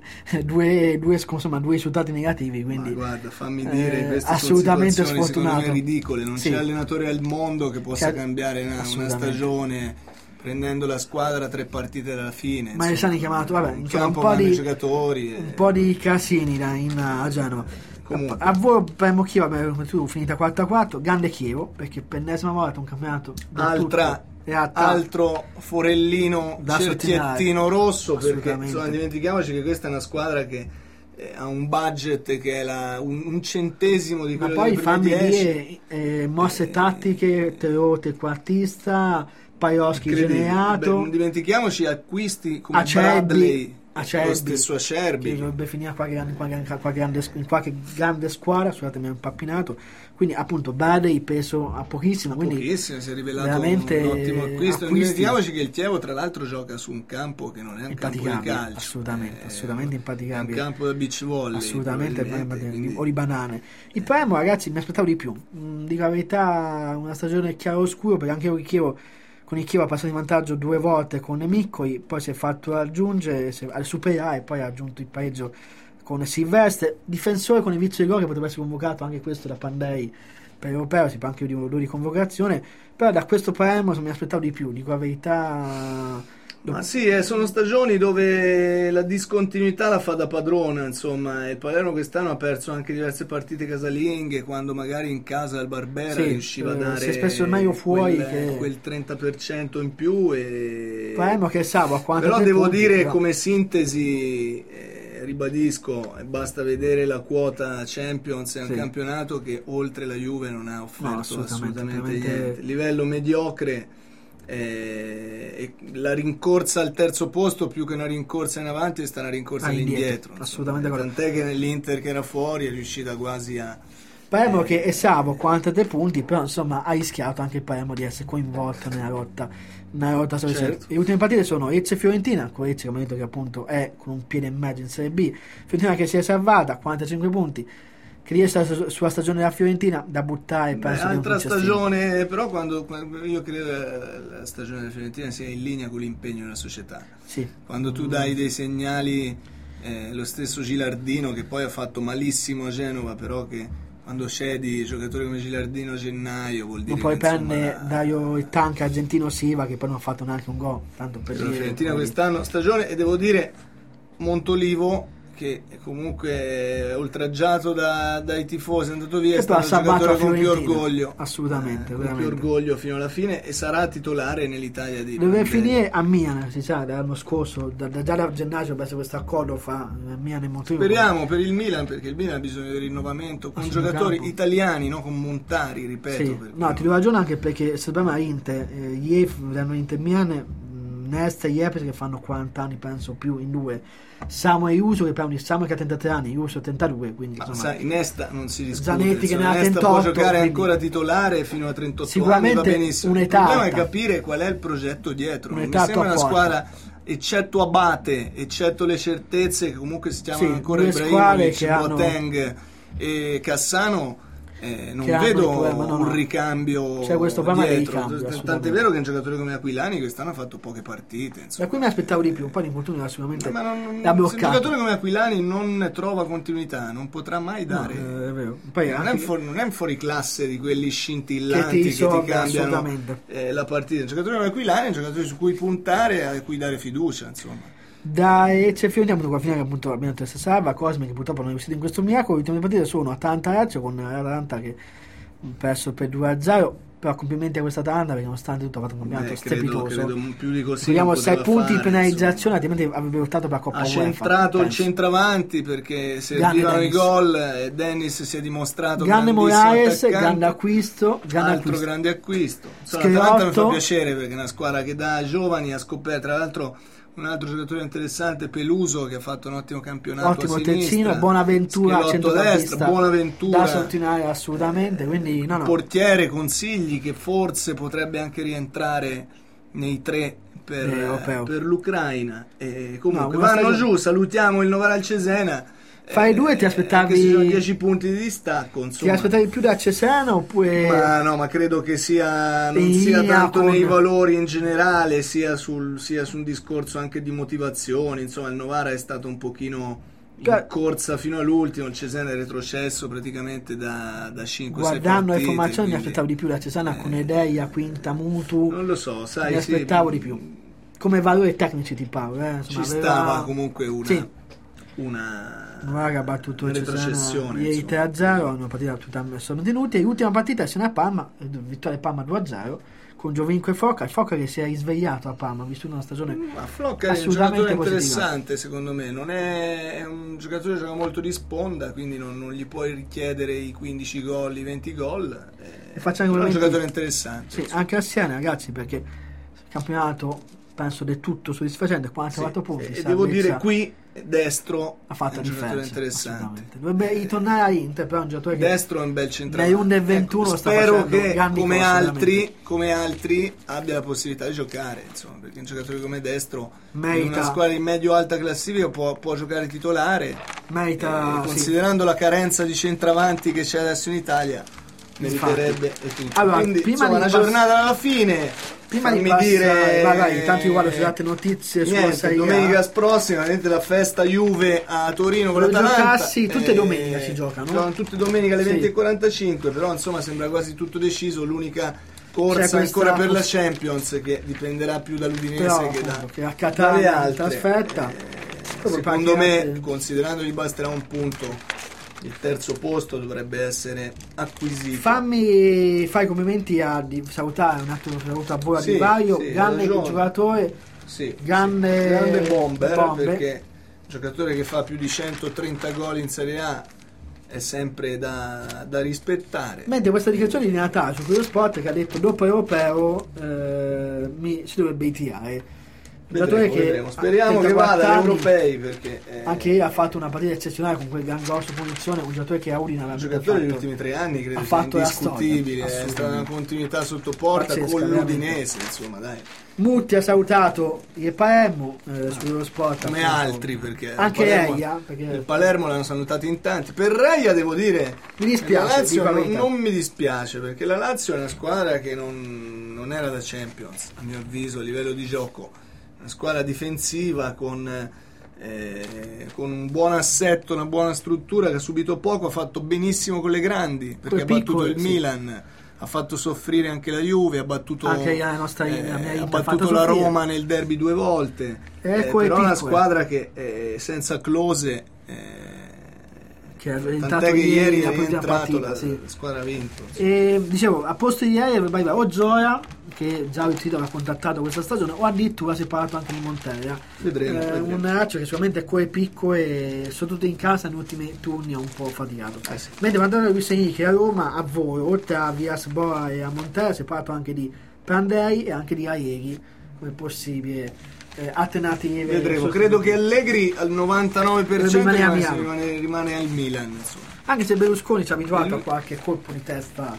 due, due, insomma, due risultati negativi, quindi ma guarda, fammi dire, eh, queste assolutamente sono sfortunato, ridicole. Non sì. c'è allenatore al mondo che possa C'è... cambiare una, una stagione prendendo la squadra a tre partite dalla fine. Ma ne hanno chiamato, vabbè, in campo, un, po di, giocatori e... un po' di casini da in, a Genova. Comunque. A voi Primo Chievo, come tu, finita quattro a quattro, grande Chievo, perché per l'ennesima volta un campionato altra altro forellino da cerchiettino rosso, perché insomma, dimentichiamoci che questa è una squadra che eh, ha un budget che è la, un, un centesimo di quello. Ma poi delle fammi prime dire eh, mosse eh, tattiche, Teo trequartista, Paioschi generato, non dimentichiamoci acquisti come Acerbi, Bradley, Acerbi, lo stesso Acerbi, che dovrebbe finire qualche, qualche, qualche grande, in qualche grande squadra. Scusate, mi ha impappinato. Quindi appunto Bradley peso a pochissimo, quindi pochissimo, si è rivelato veramente un ottimo acquisto. Non acquisti. dimentichiamoci che il Chievo tra l'altro gioca su un campo che non è un campo di calcio, assolutamente, è assolutamente impaticabile, è un campo da beach volley, assolutamente, quindi... o di banane. Il Palermo, ragazzi, mi aspettavo di più, mm, dico la verità, una stagione chiaro-oscuro, perché anche il Chievo, con il Chievo ha passato in vantaggio due volte con Miccoli, poi si è fatto raggiungere al Super A e poi ha aggiunto il pareggio con Silvestre, difensore con il vizio di gol che potrebbe essere convocato anche questo da Pandei per europeo, si parla anche di un di convocazione, però da questo Palermo mi aspettavo di più, dico la verità. Ma sì, eh, sono stagioni dove la discontinuità la fa da padrona, insomma. Il Palermo quest'anno ha perso anche diverse partite casalinghe, quando magari in casa al Barbera sì, riusciva a dare si è spesso meglio fuori quel, che... quel trenta per cento in più. E... Palermo che sa a quanto però devo punti, dire però. come sintesi, eh, ribadisco, basta vedere la quota Champions, è un sì. campionato che oltre la Juve non ha offerto no, assolutamente, assolutamente niente. Livello mediocre. Eh, la rincorsa al terzo posto più che una rincorsa in avanti sta una rincorsa ah, all'indietro, assolutamente tant'è che nell'Inter che era fuori è riuscita quasi a Palermo eh, che è salvo quarantadue punti, però insomma ha rischiato anche il Palermo di essere coinvolto nella lotta nella lotta certo. Le ultime partite sono Lecce e Fiorentina, con Lecce che abbiamo detto che appunto è con un piede e mezzo in Serie B, Fiorentina che si è salvata quarantacinque punti, che riesce sulla stagione della Fiorentina da buttare. Beh, altra stagione, però quando, quando io credo la stagione della Fiorentina sia in linea con l'impegno della società, sì. quando tu dai dei segnali, eh, lo stesso Gilardino che poi ha fatto malissimo a Genova, però che quando cedi giocatori come Gilardino a gennaio vuol dire non puoi che prendere insomma, Dario il tank argentino Silva che poi non ha fatto neanche un gol, tanto per la dire, Fiorentina poi... quest'anno stagione, e devo dire Montolivo che comunque è oltraggiato da, dai tifosi, è andato via, è stato un giocatore con più orgoglio, assolutamente, eh, con più orgoglio fino alla fine, e sarà titolare nell'Italia di deve finire a Milan, si sa, dall'anno scorso, da, da, già da gennaio deve essere questo accordo fra Milan e Montolivo. Speriamo per il Milan, perché il Milan ha bisogno di rinnovamento con giocatori campo. italiani, no? Con Montari, ripeto. Sì. No, ti do ragione, anche perché se dobbiamo a Inter, eh, Ief, danno Inter Milan, Nesta e Iepes che fanno quaranta anni penso più in due, Samuel e Uso che parli Samuel che ha trentatré anni, Uso trentadue, quindi ma insomma, sai, Nesta non si discute, Zanetti che ne ha Nesta trentotto, può giocare quindi... ancora titolare fino a trentotto sicuramente anni, va benissimo. un'età Il problema alta. è capire qual è il progetto dietro. Non mi Un'età sembra una top squadra, eccetto Abate, eccetto le certezze che comunque si chiamano sì, ancora Ibrahimovic, Boateng hanno... e Cassano, eh, non che vedo problema, no, un no. ricambio c'è questo problema di dietro, ricambio, tant'è vero che un giocatore come Aquilani quest'anno ha fatto poche partite, insomma. Da cui mi aspettavo di più, poi l'infortunio sicuramente ma non, l'ha bloccato. Se un giocatore come Aquilani non trova continuità, non potrà mai dare. No, è vero. Poi non, anche... è fuori, non è fuori classe di quelli scintillanti che ti, che so, ti cambiano eh, la partita. Un giocatore come Aquilani è un giocatore su cui puntare e a cui dare fiducia, insomma. Da Lecce Fiorentina qua finale appunto abbiamo detto salva Cosme che purtroppo non è riuscito in questo miracolo. Le ultime partite sono Atalanta Lazio con l'Atalanta che ha perso per due a zero, però complimenti a questa Atalanta perché nonostante tutto ha fatto un campionato Beh, credo, strepitoso. credo più di così abbiamo sei punti fare, in penalizzazione, altrimenti avrebbe lottato per la Coppa ha UEFA. Ha centrato il centravanti perché servivano i gol e Dennis si è dimostrato grande Moraes, grande acquisto, grande altro acquisto. grande acquisto. L'Atalanta mi fa piacere perché è una squadra che da giovani ha scoperto, tra l'altro un altro giocatore interessante, Peluso, che ha fatto un ottimo campionato, ottimo a terzino, Bonaventura a destra, Bonaventura da sottolineare assolutamente, quindi no, no. portiere Consigli che forse potrebbe anche rientrare nei tre per, eh, per l'Ucraina, e comunque no, vanno stagione... giù, salutiamo il Novara al Cesena. Fai due, ti aspettavi che sono dieci punti di distacco, insomma. Ti aspettavi più da Cesena oppure ma no, ma credo che sia non sia tanto con... nei valori in generale, sia sul sia su un discorso anche di motivazione, insomma. Il Novara è stato un pochino in corsa fino all'ultimo, il Cesena è retrocesso praticamente da, da cinque sei partite. Guardando le formazioni quindi... mi aspettavo di più da Cesena, eh... con Edeia, Quinta, Mutu. Non lo so, sai, mi aspettavo sì, di più. Come valori tecnici ti parlo, eh. Insomma, ci aveva... stava comunque una sì. una Novara ha battuto il retrocessione ieri tre a zero, una partita tutta sono tenuti. L'ultima partita è Siena Parma, vittoria Parma due a zero con Giovinco e Flocca. Il Flocca che si è risvegliato a Parma, ha vissuto una stagione ma Flocca è un giocatore interessante secondo me, non è, è un giocatore che gioca molto di sponda, quindi non, non gli puoi richiedere i quindici gol, i venti gol, è, e facciamo è un giocatore interessante, sì, anche a Siena ragazzi, perché il campionato penso del tutto soddisfacente, quarantaquattro sì, punti e devo dire qui destro ha fatto un giocatore interessante, dovrebbe ritornare a Inter, però è un giocatore che destro è un bel centrale, dai under ventuno ecco, sta spero che come cose, altri come altri abbia la possibilità di giocare, insomma, perché un giocatore come destro merita. In una squadra di medio alta classifica può, può giocare titolare, merita, eh, considerando sì. la carenza di centravanti che c'è adesso in Italia meriterebbe e tutto. Allora, quindi prima insomma, di una pass- giornata alla fine Prima fammi di passare, dire, vai, vai, intanto io guardo se date notizie sulla niente, Serie A. domenica prossima vedete la festa Juve a Torino con Lo l'Atalanta. giocassi, tutte eh, domenica si giocano. giocano tutte domenica alle Sì. venti e quarantacinque, però insomma sembra quasi tutto deciso. L'unica corsa C'è questa- ancora per la Champions, che dipenderà più dall'Udinese Però, che, da, appunto, che a dalle Catania in altre. trasferta. Eh, Proprio secondo me, perché- considerando gli basterà un punto, il terzo posto dovrebbe essere acquisito. Fammi fai i complimenti a di salutare un attimo saluto a voi a Sì, Di Vaio, sì, hai grande ragione. giocatore, Sì, grande- sì, grande bomber, bomber. perché un giocatore che fa più di centotrenta gol in Serie A è sempre da, da rispettare. mentre questa dichiarazione di Natale su quello sport che ha detto dopo europeo eh, mi, si dovrebbe ritirare. Un Vedremo, giocatore che vedremo. Speriamo a che trentaquattro vada agli anni, europei, perché eh, anche ieri ha fatto una partita eccezionale con quel gran grosso punizione, un giocatore che a Udine aveva un giocatore degli fatto- ultimi tre anni credo ha sia fatto la indiscutibile, storia, è stata una assolutamente. continuità sotto porta Pazzesca, con veramente. l'Udinese, insomma, dai, Mutti ha salutato il Palermo eh, sullo sport come appunto. altri, perché anche il Palermo- Reia, perché- il Palermo l'hanno salutato in tanti. Per Reia devo dire, Mi dispiace, la Lazio dico la non, verità. non mi dispiace, perché la Lazio è una squadra che non, non era da Champions, a mio avviso, a livello di gioco. Una squadra difensiva con, eh, con un buon assetto, una buona struttura, che ha subito poco, ha fatto benissimo con le grandi, perché Quei ha battuto piccoli, il sì. Milan, ha fatto soffrire anche la Juve, ha battuto, Anche la nostra- la mia eh, Inter ha ha fatto battuto la soffrire. Roma nel derby due volte. E Eh, quei però è una piccoli. squadra che eh, senza Klose, eh, che è entrato tant'è che ieri la è prima rientrato, partita, la, sì. la squadra ha vinto. E dicevo, a posto di ieri vai, vai, o Zoya, che già il Tito aveva contattato questa stagione, o addirittura si è parlato anche di Montella. Vedremo, Eh, vedremo. un ragazzo che sicuramente è cuore piccolo e soprattutto in casa negli ultimi turni ha un po' faticato. Eh sì. Mentre guardate a Luisini che a Roma, a voi, oltre a Vias Bora e a Montella, si è parlato anche di Prandei e anche di Aeghi come possibili eh, alternative. Vedremo, sostitutive. credo che Allegri al novantanove per cento Rimane a rimane, Milano. rimane, rimane al Milan, insomma. Anche se Berlusconi ci ha abituato Mm. a qualche colpo di testa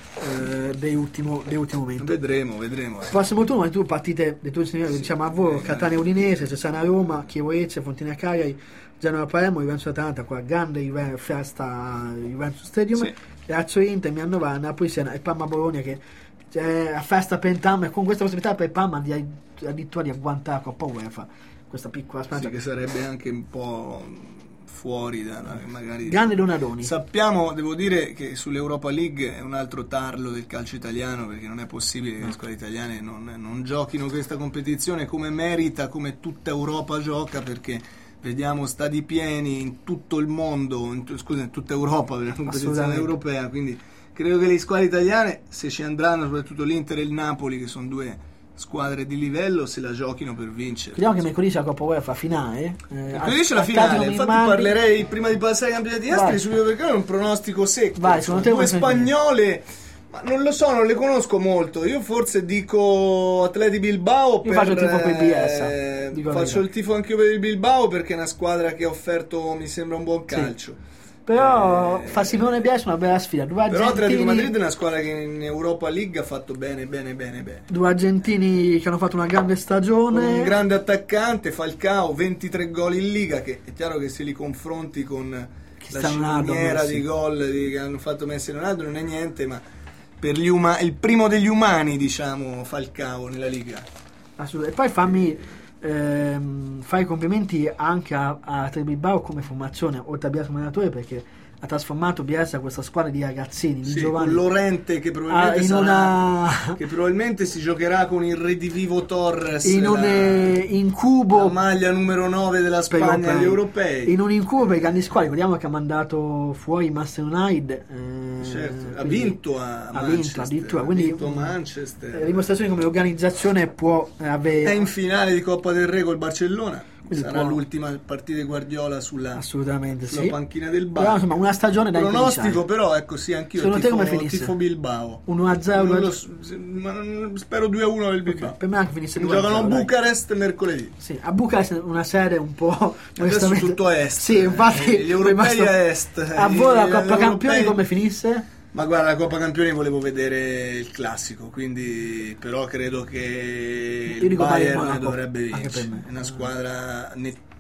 eh, dell'ultimo, dell'ultimo momento. Vedremo, vedremo. eh. Prossimo turno, le tue partite, le tue signore, diciamo a voi, Catania Udinese, Cesana Roma, Chievo Lecce, Fontina Cagliari, Genoa Palermo, Juventus Atalanta, qua grande Juve- festa a Juventus Stadium, Sì. Lazio Inter, Milanova, Napoli Siena e Parma Bologna che è a festa per entrambe, e con questa possibilità per Parma di addirittura di agguantare la Coppa UEFA, questa piccola speranza. Sì, che sarebbe anche un po' fuori da magari. Grande Donadoni. Sappiamo, devo dire, che sull'Europa League è un altro tarlo del calcio italiano, perché non è possibile che le squadre italiane non, non giochino questa competizione come merita, come tutta Europa gioca, perché vediamo stadi pieni in tutto il mondo, in, scusa, in tutta Europa per la competizione Assolutamente. europea, quindi credo che le squadre italiane, se ci andranno, soprattutto l'Inter e il Napoli, che sono due squadre di livello, se la giochino per vincere. Vediamo che mercoledì c'è la Coppa UEFA finale. Eh, Qui c'è la a- a finale, Stadium infatti Mimandi. parlerei prima di passare ai campionati Vai. esteri subito, perché è un pronostico secco. Vai, secondo te Due come spagnole, ma non lo so, non le conosco molto. Io forse dico Atleti Bilbao. Io faccio il tifo per il B S, eh, dico la faccio verità. il tifo anche io per il Bilbao, perché è una squadra che ha offerto, mi sembra, un buon Sì. calcio. Però Eh, fa Simone Bias una bella sfida. Due Però Atletico argentini, Madrid è una squadra che in Europa League ha fatto bene, bene, bene, bene. due argentini che hanno fatto una grande Con stagione. un grande attaccante, Falcao, ventitré gol in Liga, che è chiaro che se li confronti con la Cristiano Ronaldo, ciminiera Messi. di gol di- che hanno fatto Messi e Ronaldo non è niente, ma per gli uma- il primo degli umani, diciamo, Falcao nella Liga. Assolutamente. E poi fammi ehm, fare i complimenti anche a, a Atletico Bilbao come formazione, oltre a Bias come allenatore, perché ha trasformato Bielsa questa squadra di ragazzini, di Sì, giovani. con Lorente che probabilmente, Ah, in sarà- una- che probabilmente si giocherà con il Redivivo Torres, in un la- eh, incubo la maglia numero nove della per Spagna agli europei. in un incubo per i grandi squadre. Ricordiamo che ha mandato fuori il Master United, eh, Certo, ha quindi- vinto a ha Manchester, vinto addirittura, ha quindi vinto mh, Manchester. eh, dimostrazione come l'organizzazione può eh, avere È in finale di Coppa del Re col Barcellona. Quindi Sarà può- l'ultima partita di Guardiola sulla, assolutamente sulla sì. panchina del Però Bar. insomma una stagione da Pronostico incominciare. però, ecco sì, anch'io Secondo te tifo, come finisse? tifo Bilbao. uno a zero, Non due a lo zero. so, ma non- spero due a uno per il Bilbao. Per me anche finisse due a Giocano a zero, dai. Bucarest mercoledì. Sì, a Bucarest una serie un po' Adesso onestamente- tutto a est. Sì, infatti Eh, gli europei rimasto- a est. A voi la Gli Coppa Campioni europei- come finisse? Ma guarda, la Coppa Campioni volevo vedere il classico, quindi però credo che Io il dico Bayern Bayern Monaco, dovrebbe anche vincere. per me. È una squadra net-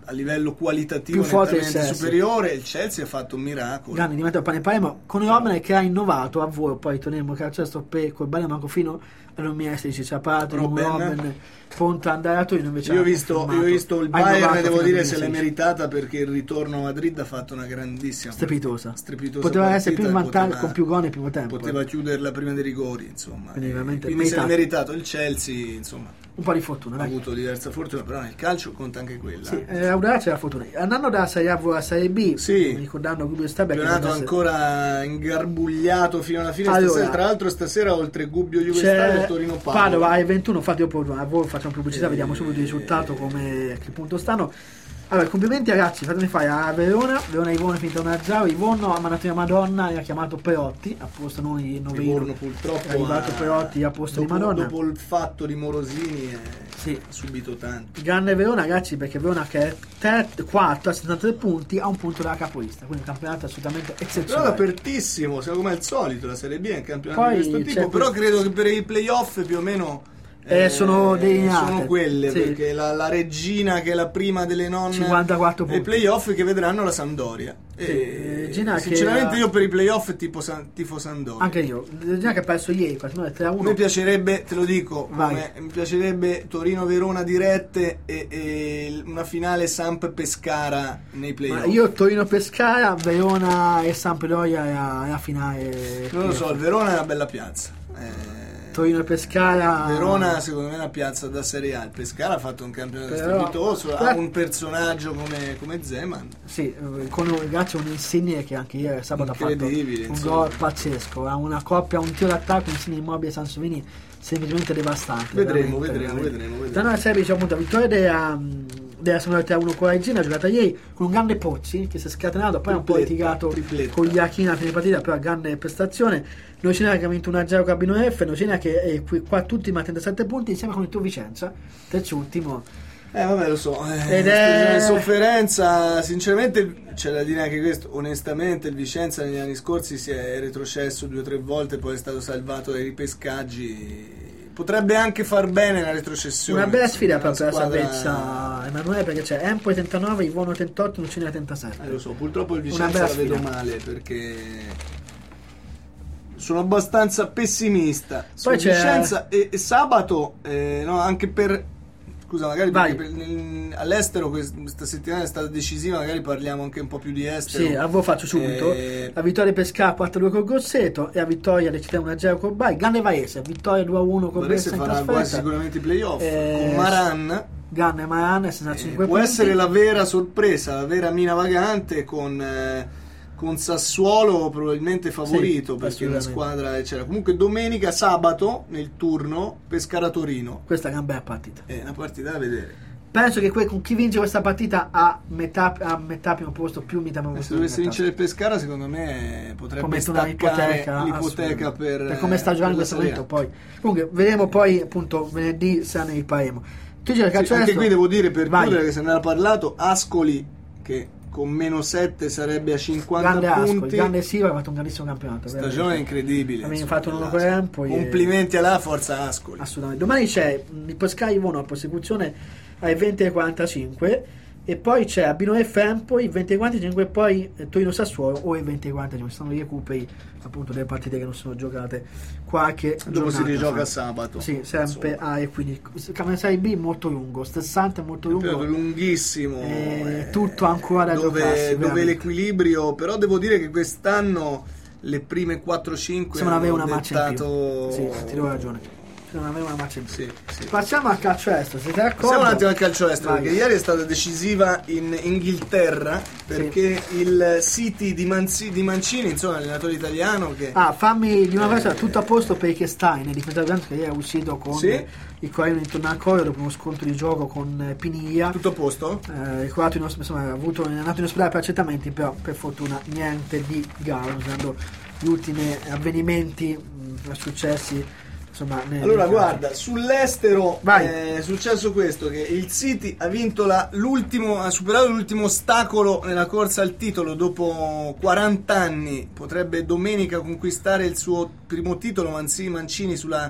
a livello qualitativo Più forte il nettamente Chelsea. superiore. Il Chelsea ha fatto un miracolo. Grande di Matteo Panepaimo con Robben che ha innovato a voi, poi torneremo calcio per col Bale manco fino a non mi essere separato Robben. Robben Ponta andare a Torino invece Io ho ha visto, confermato, io ho visto il ha Bayern, innovato devo fino al dire se l'è duemilasedici. meritata, perché il ritorno a Madrid ha fatto una grandissima strepitosa, strepitosa poteva partita, essere più in vantaggio poteva- con più gol nel primo tempo, poteva eh. chiuderla prima dei rigori, insomma. Quindi E veramente quindi se l'è meritato. meritato il Chelsea, insomma. Un po' di fortuna, Ha dai. avuto diversa fortuna, però nel calcio conta anche quella. Sì, eh, Audace c'è la fortuna. Andando da Serie A alla Serie B, Sì. ricordando Gubbio Stabia che Campionato dovrebbe essere- ancora ingarbugliato fino alla fine. Allora, Stasera, tra l'altro stasera oltre Gubbio Juve c'è Stabia e Torino Padova. Padova alle ventuno, infatti dopo a voi facciamo pubblicità, Eh, vediamo subito il risultato, come a che punto stanno. Allora, complimenti ragazzi, fatemi fare a Verona, Verona Ivone finito uno a zero, Ivonno ha mandato la Madonna e ha chiamato Perotti, a posto noi il Livorno novino, purtroppo è arrivato ha- Perotti a posto dopo, di Madonna. dopo il fatto di Morosini, eh, Sì. ha subito tanto. Grande Verona ragazzi, perché Verona che è ter- quarto a settantatré punti ha un punto dalla capolista, quindi un campionato assolutamente Però eccezionale. apertissimo, secondo me è il solito, la Serie B è un campionato Poi di questo c'è tipo, però questo- credo che per i playoff più o meno Eh, sono delineate. sono quelle, Sì. perché la, la regina che è la prima delle nonne cinquantaquattro dei punti. playoff che vedranno la Sampdoria. Sì, E regina che sinceramente ha- io per i playoff tipo, San- tifo Sampdoria. Anche io, già che ha perso ieri, quasi tre a A uno. me piacerebbe, te lo dico, Vai. come- mi piacerebbe Torino-Verona dirette e, e una finale Samp-Pescara nei Ma playoff. io Torino Pescara, Verona e Sampdoria è la, è la finale. Non lo so, il Verona è una bella piazza. Eh, Torino Pescara. Verona secondo me è una piazza da Serie A. Il Pescara ha fatto un campionato Però- strepitoso, ha però- un personaggio come, come Zeman. Sì, eh, con un ragazzo un Insigne che anche ieri sabato ha fatto Incredibile, un insomma. gol pazzesco. Ha una coppia, un tiro d'attacco Insigne Immobile Sansovini semplicemente devastante. Vedremo, veramente, vedremo, veramente. vedremo, vedremo. Tornando alla Serie B, c'è appunto la vittoria della, della Sampdoria tre a uno con la Regina, giocata ieri con un grande Pozzi che si è scatenato, poi ha un po' Tripletta, litigato tripletta. con gli Achini alla fine partita, però grande prestazione. Nocena che ha vinto uno a zero con Abino F, Nocena che è qui, qua tutti ma trentasette punti insieme con il tuo Vicenza, terzultimo. Eh vabbè, lo so, eh, Ed stagione è- di sofferenza, sinceramente c'è da dire anche questo, onestamente il Vicenza negli anni scorsi si è retrocesso due o tre volte, poi è stato salvato dai ripescaggi, potrebbe anche far bene la retrocessione. Una bella sfida insomma, per la squadra- salvezza, Emanuele, perché c'è Empoli trentanove, Ivonno trentotto, Nocena trentasette. Eh, lo so, purtroppo il Una Vicenza bella la vedo sfida. male perché sono abbastanza pessimista Poi sul c'è- Vicenza e, e sabato, eh, no, anche per scusa, magari Vai. perché per- nel- all'estero quest- questa settimana è stata decisiva, magari parliamo anche un po' più di estero. Sì, a voi faccio subito. Eh, La vittoria di Pescara quattro a due con Grosseto e la vittoria del Città uno a zero con Bai. Grande Varese, vittoria due a uno con Varese Brescia in farà quasi trasferta. sicuramente i playoff Eh, con Maran. Grande Maran, Eh, sessantacinque può punti. essere la vera sorpresa, la vera mina vagante con, eh, con Sassuolo probabilmente favorito, Sì, perché è una assolutamente. squadra eccetera. Comunque domenica, sabato nel turno Pescara-Torino Questa è una bella partita. è una partita da vedere. Penso che que- con chi vince questa partita a metà, a metà primo posto più metà primo E posto. se dovesse di vincere il Pescara, secondo me potrebbe come una staccare ipoteca, l'ipoteca assolutamente. per, per come sta giocando in per questo la Serie A. momento. Poi comunque vedremo poi appunto venerdì se ne riparemo. Tu dici il Sì, calcio anche estero? qui devo dire, per Vai. chiudere, che se ne era parlato, Ascoli che con meno sette sarebbe a cinquanta Grande Ascoli, punti. grande Silva ha fatto un grandissimo campionato. Stagione veramente. incredibile. Abbiamo insomma, fatto un nuovo dell'Ascoli. tempo e- Complimenti alla Forza Ascoli. Assolutamente. Domani c'è mh, il Pescara Ivonno a prosecuzione alle venti e quarantacinque e poi c'è Abino e Empoli venti e quarantacinque e poi eh, Torino Sassuolo o e venti e quarantacinque. Sono i recuperi appunto delle partite che non sono giocate qualche Dopo si giornata rigioca fa. sabato. Sì, sempre Insomma, a e quindi il campionato Serie B molto lungo, stressante, molto un periodo lungo. lunghissimo. Eh, eh, tutto ancora da dove, giocarsi, dove veramente. l'equilibrio, però devo dire che quest'anno le prime quattro cinque Se non aveva hanno una marcia in dettato... più. Sì, ti do ragione. Se non aveva una marcia in più. Sì, sì. Passiamo al calcio estero, siete d'accordo? Passiamo un attimo al calcio estero, Vai. perché ieri è stata decisiva in Inghilterra, perché il City di, Manzi- di Mancini, insomma, allenatore italiano che... Ah, fammi di una cosa, tutto a posto per Chestein, il difensore bianco che ieri è uscito con Sì. il Corino intorno al collo dopo uno scontro di gioco con eh, Piniglia. Tutto a posto? Eh, il croato in os- insomma, ha avuto, è andato in ospedale per accertamenti, però per fortuna niente di grave, usando gli ultimi avvenimenti mh, successi. Insomma, nel- Allora nel guarda, sull'estero Vai. è successo questo, che il City ha vinto la, l'ultimo, ha superato l'ultimo ostacolo nella corsa al titolo dopo quaranta anni, potrebbe domenica conquistare il suo primo titolo Manzi- Mancini sulla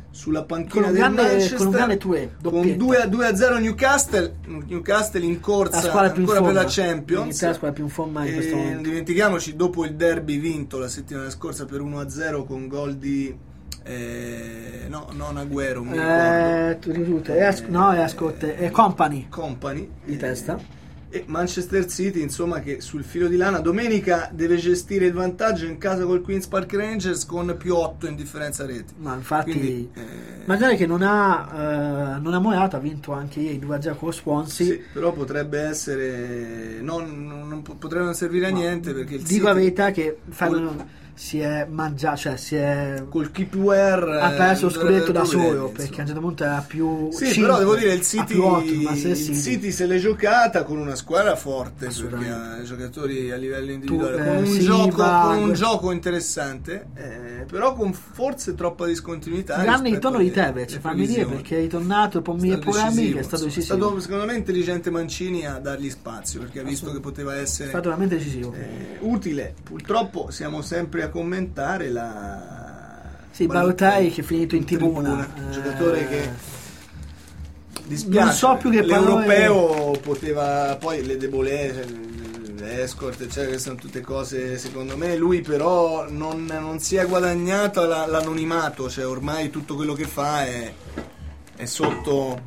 sulla con panchina un del grande, Manchester con un grande Touré, con due a zero Newcastle Newcastle in corsa la squadra più ancora in per forma, la Champions, la squadra più in forma in questo e non momento. dimentichiamoci, dopo il derby vinto la settimana scorsa per uno a zero con gol di eh, no, non Agüero, mi Eh, ricordo tu, tu, tu, eh, no, è ascolta, è Company Company di eh, testa. e Manchester City, insomma, che sul filo di lana domenica deve gestire il vantaggio in casa col Queen's Park Rangers con più otto in differenza reti. Ma infatti, Quindi, eh, magari che non ha, eh, non ha morato, ha vinto anche ieri due a zero con Swansea. sì, però potrebbe essere non, non, non potrebbe non servire a niente, perché il dico City, la verità che fa- col- si è mangiato, cioè si è col keepware ha perso lo eh, scudetto da problemi, solo, insomma. perché a un certo punto era più Sì, cinque, però devo dire il ha City, più otto, ma se il City, City se l'è giocata con una squadra forte, perché Assolutamente. ha giocatori a livello individuale, Tu, con, eh, un Silva, gioco, con un que- gioco interessante, eh, però con forse troppa discontinuità. grande rispetto ritorno di alle- Tevez, alle fammi dire, previsioni. perché è ritornato per mille Stato polemiche, decisivo, è stato insomma. decisivo, È stato secondo me intelligente Mancini a dargli spazio, perché ha visto che poteva è essere stato veramente decisivo. eh, utile. Purtroppo siamo sempre a commentare la Sì, Balotelli che è finito in tribuna, un eh, giocatore che dispiace. non so più che l'europeo poteva, poi le debolezze, l'escort, eccetera, queste sono tutte cose secondo me. Lui però non, non si è guadagnato la- l'anonimato, cioè ormai tutto quello che fa è, è sotto.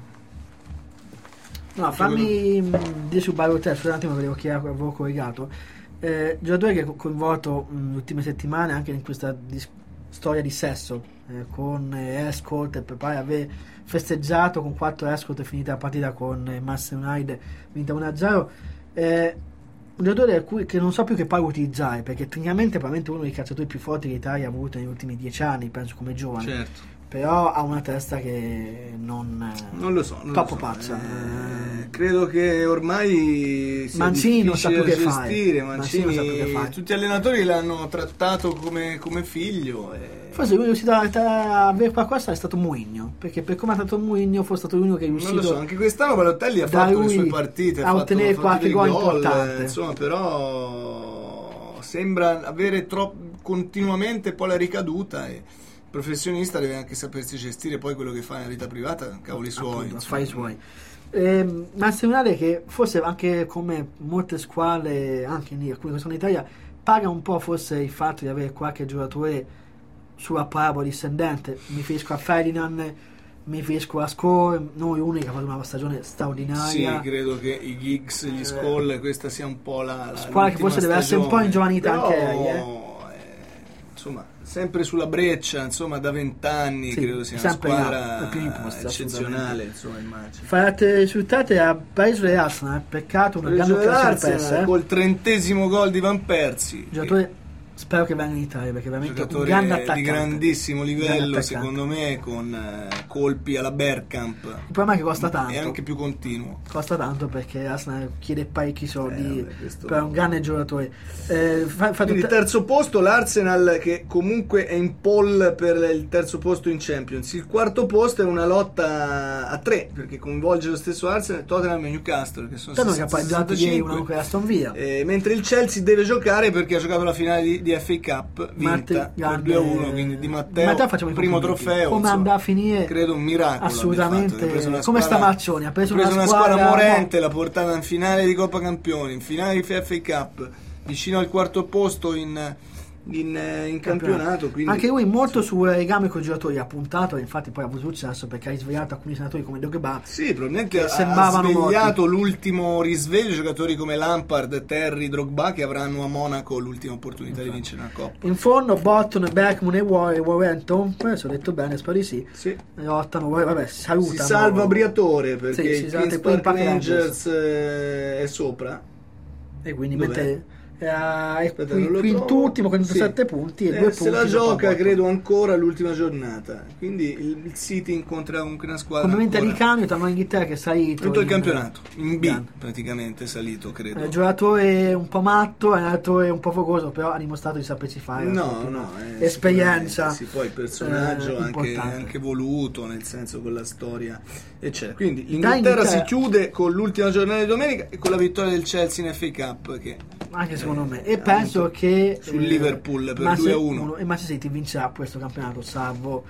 No, fammi mh, dire su Balotelli, scusate un attimo, vedevo che avevo collegato. Eh, giocatore che è co- coinvolto mh, nelle ultime settimane anche in questa dis- storia di sesso eh, con eh, escort, e per poi aver festeggiato con quattro escort e finita la partita con eh, Manchester United vinta uno a zero. Eh, un giocatore a cui, che non so più che poi utilizzare, perché tecnicamente è probabilmente uno dei calciatori più forti che l'Italia ha avuto negli ultimi dieci anni, penso, come giovane. Certo. Però ha una testa che non, Non lo so, non troppo lo so. pazza. Eh, credo che ormai sia Mancini non sa più difficile che da fare. gestire. Mancini Mancini, non sa più che fare. tutti gli allenatori l'hanno trattato come, come figlio. E... Forse l'unico riuscito a a avere qualcosa è stato Mourinho, perché per come ha trattato Mourinho fosse stato l'unico che è Non riuscito lo so, anche quest'anno Balotelli ha da fatto le lui sue partite, a ha ottenere fatto, ha fatto qualche dei gol gol, importante. eh, insomma, però sembra avere troppo continuamente poi la ricaduta, e il professionista deve anche sapersi gestire poi quello che fa nella vita privata, cavoli suoi. Appunto, insomma. fa i suoi. Ehm, ma segnalare che forse anche come molte squadre, anche in alcune che sono in Italia, paga un po' forse il fatto di avere qualche giocatore sulla parabola discendente. Mi riferisco a Ferdinand, mi riferisco a Score, noi uno che ha fatto una stagione Sì, straordinaria. credo che i Giggs, gli Eh, Skoll, questa sia un po' la, la squadra che l'ultima forse deve essere un po' stagione. ingiovanita Però, anche lei, eh. eh, insomma, sempre sulla breccia, insomma, da vent'anni, Sì, credo sia una sempre là, squadra al primo posto, eccezionale, assolutamente. insomma, immagino. Fate risultati a Paese e Arsenal, peccato, una grande occasione persa, eh. Col trentesimo gol di Van Persie, Giocatore, spero che venga in Italia, perché è che- veramente un giocatore grande di attaccante. grandissimo Grande livello, attaccante. secondo me, con eh, colpi alla Bergkamp. Il problema è che costa tanto. E anche più continuo. Costa tanto perché Arsenal chiede parecchi soldi Eh, vabbè, questo- per un grande giocatore. Eh, fa, fa Quindi tutta- terzo posto, l'Arsenal che comunque è in pole per il terzo posto in Champions. Il quarto posto è una lotta a tre, perché coinvolge lo stesso Arsenal, Tottenham e Newcastle, che sono Tanto che ha pareggiato ieri sessantacinque. una con Aston Villa. Eh, mentre il Chelsea deve giocare perché ha giocato la finale di, di F A Cup vinta Matte- per grande- due a uno, quindi di Matteo, Di Matteo facciamo i primo complimenti. trofeo, Come insomma, andrà a finire? credo un miracolo Assolutamente. abbia fatto. Ha preso una Come squadra- sta Marcioni, ha preso ha preso una una squadra- squadra morente, l'ha portata in finale di Coppa Campioni, in finale di F A Cup, vicino al quarto posto in, in, eh, in campionato, quindi Anche lui molto sul legame con i giocatori ha puntato, e infatti poi ha avuto successo perché ha svegliato alcuni senatori come Drogba. sì, probabilmente che ha sembravano svegliato l'ultimo risveglio, giocatori come Lampard, Terry, Drogba, che avranno a Monaco l'ultima opportunità di vincere una Coppa. In fondo Botton, Beckman e Wa- e Warrington, adesso ho detto bene, spero di sì. Sì. Lottano, vabbè, salutano. Si salva Briatore perché Sì, si il salva Queen's poi il Park Park Rangers eh, è sopra. E quindi Dov'è? mette eh, è Aspetta, qui- non lo quintultimo con trovo. sette Sì. punti e Eh, due se punti la dopo gioca Botton. credo ancora l'ultima giornata, quindi il, il City incontra comunque una squadra Commenta di ancora... cambio, torna in Inghilterra che è salito tutto il in- campionato in B Grande. praticamente, è salito credo. Eh, giocatore un po' matto, è un allenatore un po' focoso, però ha dimostrato di saperci fare. No, no, eh, esperienza. sicuramente, sì, poi il personaggio eh, anche, importante. anche voluto, nel senso con la storia, eccetera. Quindi Da l'Inghilterra si Inghilterra- chiude con l'ultima giornata di domenica e con la vittoria del Chelsea in F A Cup, che anche secondo eh, me, e penso che sul eh, Liverpool per Manchester, due a uno e Manchester City vincerà questo campionato, salvo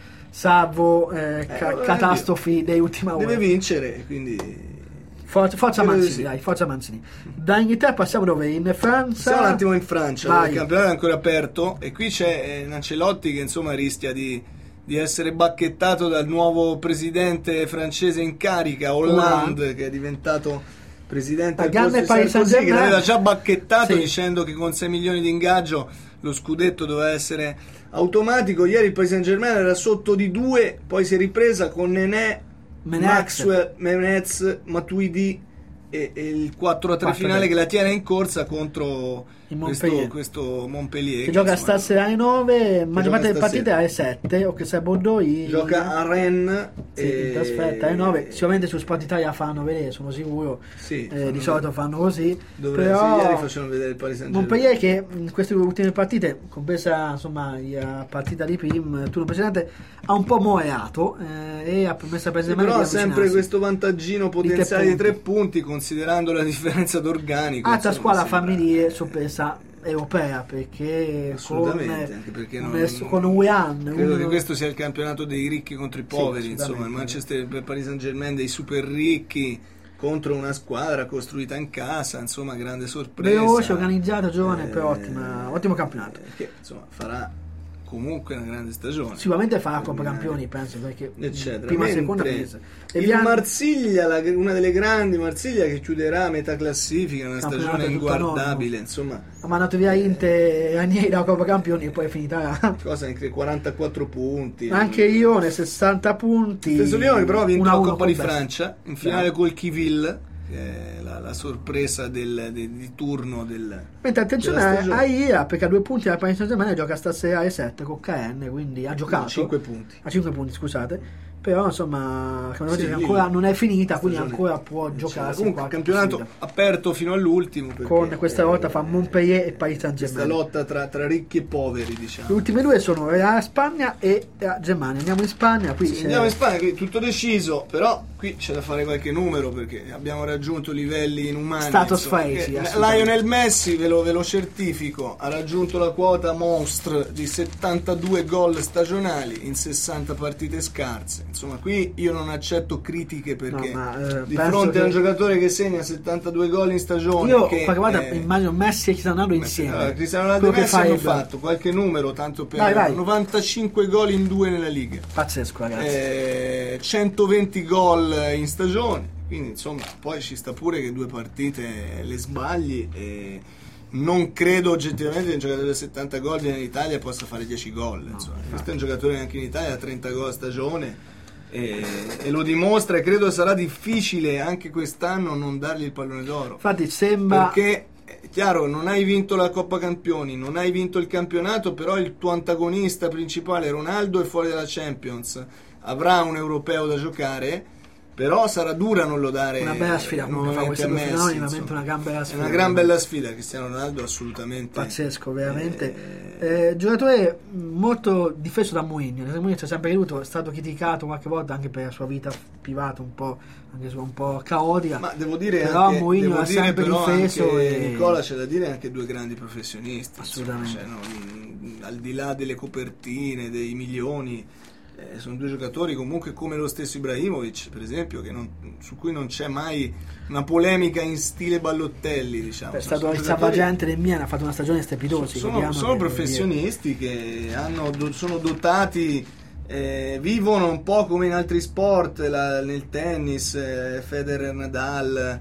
salvo eh, ca- eh, catastrofi dei ultima ora. Deve vincere, quindi Forza, forza Mancini, sì. dai, forza Mancini. Da Inghilterra passiamo dove? In Francia. Siamo un attimo in Francia, Vai. il campionato è ancora aperto e qui c'è eh, Ancelotti che insomma rischia di, di essere bacchettato dal nuovo presidente francese in carica, Hollande, Hollande. che è diventato presidente La al posto grande di Paris Sarkozy, che Saint-Germain. l'aveva già bacchettato Sì. dicendo che con sei milioni di ingaggio lo scudetto doveva essere automatico. Ieri il Paris Saint-Germain era sotto di due, poi si è ripresa con Nené, Menez. Maxwell, Menez, Matuidi e, e il quattro a tre quattro finale tre. che la tiene in corsa contro Il questo, Montpellier. questo Montpellier Che gioca insomma, stasera alle nove, ma gioca giocate le partite stasera. alle sette, o che se Bordeaux in, gioca a Rennes sì, e... in trasferta alle nove. Sicuramente su Sport Italia fanno vedere, sono sicuro. Sì, Eh, fanno di solito fanno così. Dovrebbe, Però sì, ieri facevano vedere il Paris Saint-Germain. Montpellier che in queste due ultime partite, compresa insomma la partita di Prim, turno precedente, ha un po' moerato eh, e ha permesso a Sì, Benzema però di ha sempre avvicinarsi. questo vantaggino potenziale di punti. tre punti considerando la differenza d'organico. Altra insomma, squadra sembra- familiare sorpresa europea, perché Assolutamente, con, anche perché con, non- con Wuhan Credo uno- che questo sia il campionato dei ricchi contro i poveri, Sì, insomma, il assolutamente. Manchester per Paris Saint-Germain dei super ricchi contro una squadra costruita in casa, insomma, grande sorpresa. veloce, organizzato, giovane, Eh, però ottima, ottimo campionato. Che insomma farà comunque una grande stagione. Sicuramente farà Coppa Terminare. Campioni, penso, perché Eccetera. prima Mentre seconda mese. E il Vian- Marsiglia, la- una delle grandi, Marsiglia che chiuderà a metà classifica, una Campionato stagione tutto inguardabile, nonno. insomma, ha mandato via Inter e Ranieri da Coppa Campioni e poi è finita. cosa incredibile, quarantaquattro punti. Anche Ione sessanta punti. Stesso Lione che però ha vinto uno a la uno Coppa di con Best. Francia in finale col Kiville, che è la, la sorpresa del, de- di turno del... Mentre attenzione della a stagione. a I A, perché ha due punti alla Paris Saint-Germain, gioca stasera alle sette con K N, quindi ha giocato No, cinque punti. a cinque punti, scusate. Però insomma, come Sì, dire, lì ancora la- non è finita, quindi stagione- ancora può giocare. Comunque campionato aperto fino all'ultimo perché, Con questa volta fa eh, Montpellier e Paris questa Saint-Germain. lotta tra, tra ricchi e poveri, Le diciamo. ultime due sono la Spagna e la Germania. Andiamo in Spagna, qui Sì, c'è- andiamo in Spagna, qui tutto deciso, però qui c'è da fare qualche numero perché abbiamo raggiunto livelli inumani. Status insomma, phase, che sì, assolutamente. Lionel Messi, ve lo, ve lo certifico, ha raggiunto la quota monstre di settantadue gol stagionali in sessanta partite scarse. Insomma, qui io non accetto critiche perché No, ma, eh, di penso fronte a un che- giocatore che segna settantadue gol in stagione, Io che, qualche volta eh, immagino Messi e Cristiano Ronaldo insieme. allora, Cristiano Ronaldo e Quello che Messi hanno farebbe. fatto qualche numero tanto per Vai, vai. novantacinque gol in due nella Liga. Pazzesco, ragazzi. Eh, centoventi gol in stagione, quindi insomma poi ci sta pure che due partite le sbagli e non credo oggettivamente che un giocatore da settanta gol viene in Italia e possa fare dieci gol, insomma. Questo è un giocatore che anche in Italia ha trenta gol a stagione e, e lo dimostra e credo sarà difficile anche quest'anno non dargli il pallone d'oro Infatti sembra perché è chiaro, non hai vinto la Coppa Campioni, non hai vinto il campionato, però il tuo antagonista principale Ronaldo è fuori dalla Champions, avrà un europeo da giocare, però sarà dura non lo dare una bella sfida comunque fa nuovamente queste a due Messi, finali, veramente insomma. una gran bella È sfida. una gran bella sfida, Cristiano Ronaldo assolutamente Pazzesco, veramente. eh, Eh, giocatore molto difeso da Mourinho. Mourinho ci ha sempre creduto, è stato criticato qualche volta anche per la sua vita privata un po', anche se un po' caotica. ma devo dire però anche, Mourinho devo ha dire sempre però difeso anche, e- Nicola, c'è da dire anche due grandi professionisti, Assolutamente. insomma, cioè, non- al di là delle copertine, dei milioni, eh, sono due giocatori comunque come lo stesso Ibrahimovic, per esempio, che non- su cui non c'è mai una polemica in stile Ballottelli, diciamo. è Sono stato il giocatori- salvagente del Milan, ha fatto una stagione strepitosa. sono, ricordiamo sono che- professionisti che hanno, do- sono dotati, eh, vivono un po' come in altri sport, la- nel tennis, eh, Federer, Nadal,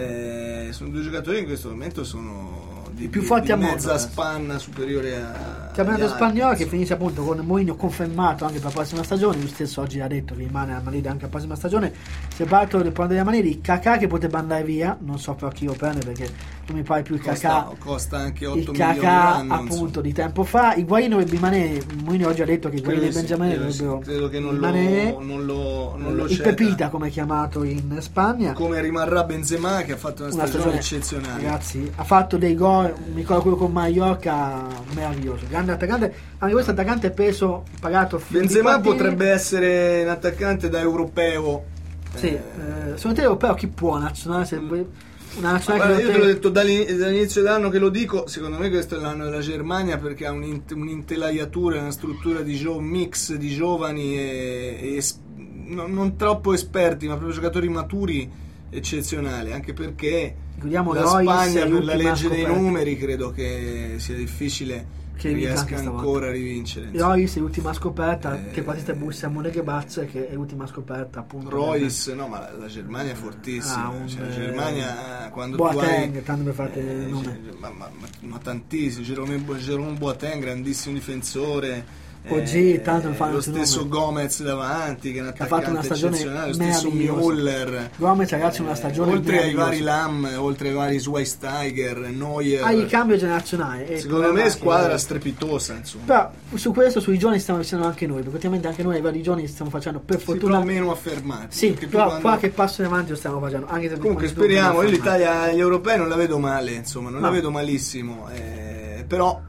eh, sono due giocatori che in questo momento sono di, più di- forti di al mondo, mezza ragazzi. spanna superiore a Campionato agli altri, spagnolo che insomma. finisce appunto con Mourinho confermato anche per la prossima stagione. Lui stesso oggi ha detto che rimane a Madrid anche la prossima stagione. Si è parlato del prendere la Madrid, Kakà che potrebbe andare via, non so però chi lo prende perché non mi pare più il Kakà. costa, costa anche otto Il milioni Kakà l'anno, appunto insomma. di tempo fa. Higuain dovrebbe rimanere. Mourinho oggi ha detto che Higuain Credo e sì, Benjamin credo sì. dovrebbero Credo che non rimanere. lo, non lo, non lo il ceda. Pepita come è chiamato in Spagna. Come rimarrà Benzema che ha fatto una, Una stagione, stagione, eccezionale. ragazzi, ha fatto dei gol, mi ricordo quello con Mallorca, meraviglioso, grande attaccante, anche questo attaccante peso pagato fino Benzema di quantini. potrebbe essere un attaccante da europeo. sì, Eh, eh, secondo te europeo chi può nazionale se vuoi- una nazionale Guarda, che io te l'ho detto dall'in- dall'inizio dell'anno che lo dico, secondo me questo è l'anno della Germania perché ha un'int- un'intelaiatura, una struttura di gio- mix di giovani e, e es- non, non troppo esperti, ma proprio giocatori maturi eccezionali, anche perché Ricordiamo la Royce, Spagna per la l'ultima legge dei scoperta. numeri credo che sia difficile Che che vinca riesca anche stavolta. ancora a rivincere. insomma. Royce è l'ultima scoperta, Eh, che quasi sta bussiamo che Bazza, che è l'ultima scoperta appunto. Royce, no, ma la, la Germania è fortissima. Ah, un, cioè, la eh, Germania quando tu hai Boateng, tanto per fate il Eh, nome. cioè, ma, ma, ma, ma tantissimi, Jerome, Jerome Boateng, grandissimo difensore, Oggi, tanto per fare lo il suo stesso nome. Gomez davanti, che è un Che ha fatto una attaccante stagione eccezionale, lo stesso meravigliosa. Müller, Gomez, ragazzi, una stagione oltre ai vari meravigliosa. Lam, oltre ai vari Schweinsteiger, Neuer, Ah, il cambio generazionale. e secondo poi me è avanti, squadra eh. strepitosa, insomma. Però su questo, sui giovani stiamo facendo anche noi, perché ultimamente anche noi ai vari giovani stiamo facendo per Sì, fortuna. però meno affermati. Sì, perché tu però quando- qualche passo in avanti lo stiamo facendo. Anche se Comunque quando speriamo, dobbiamo io fermare. l'Italia agli europei non la vedo male, insomma, non la No. vedo malissimo, eh, però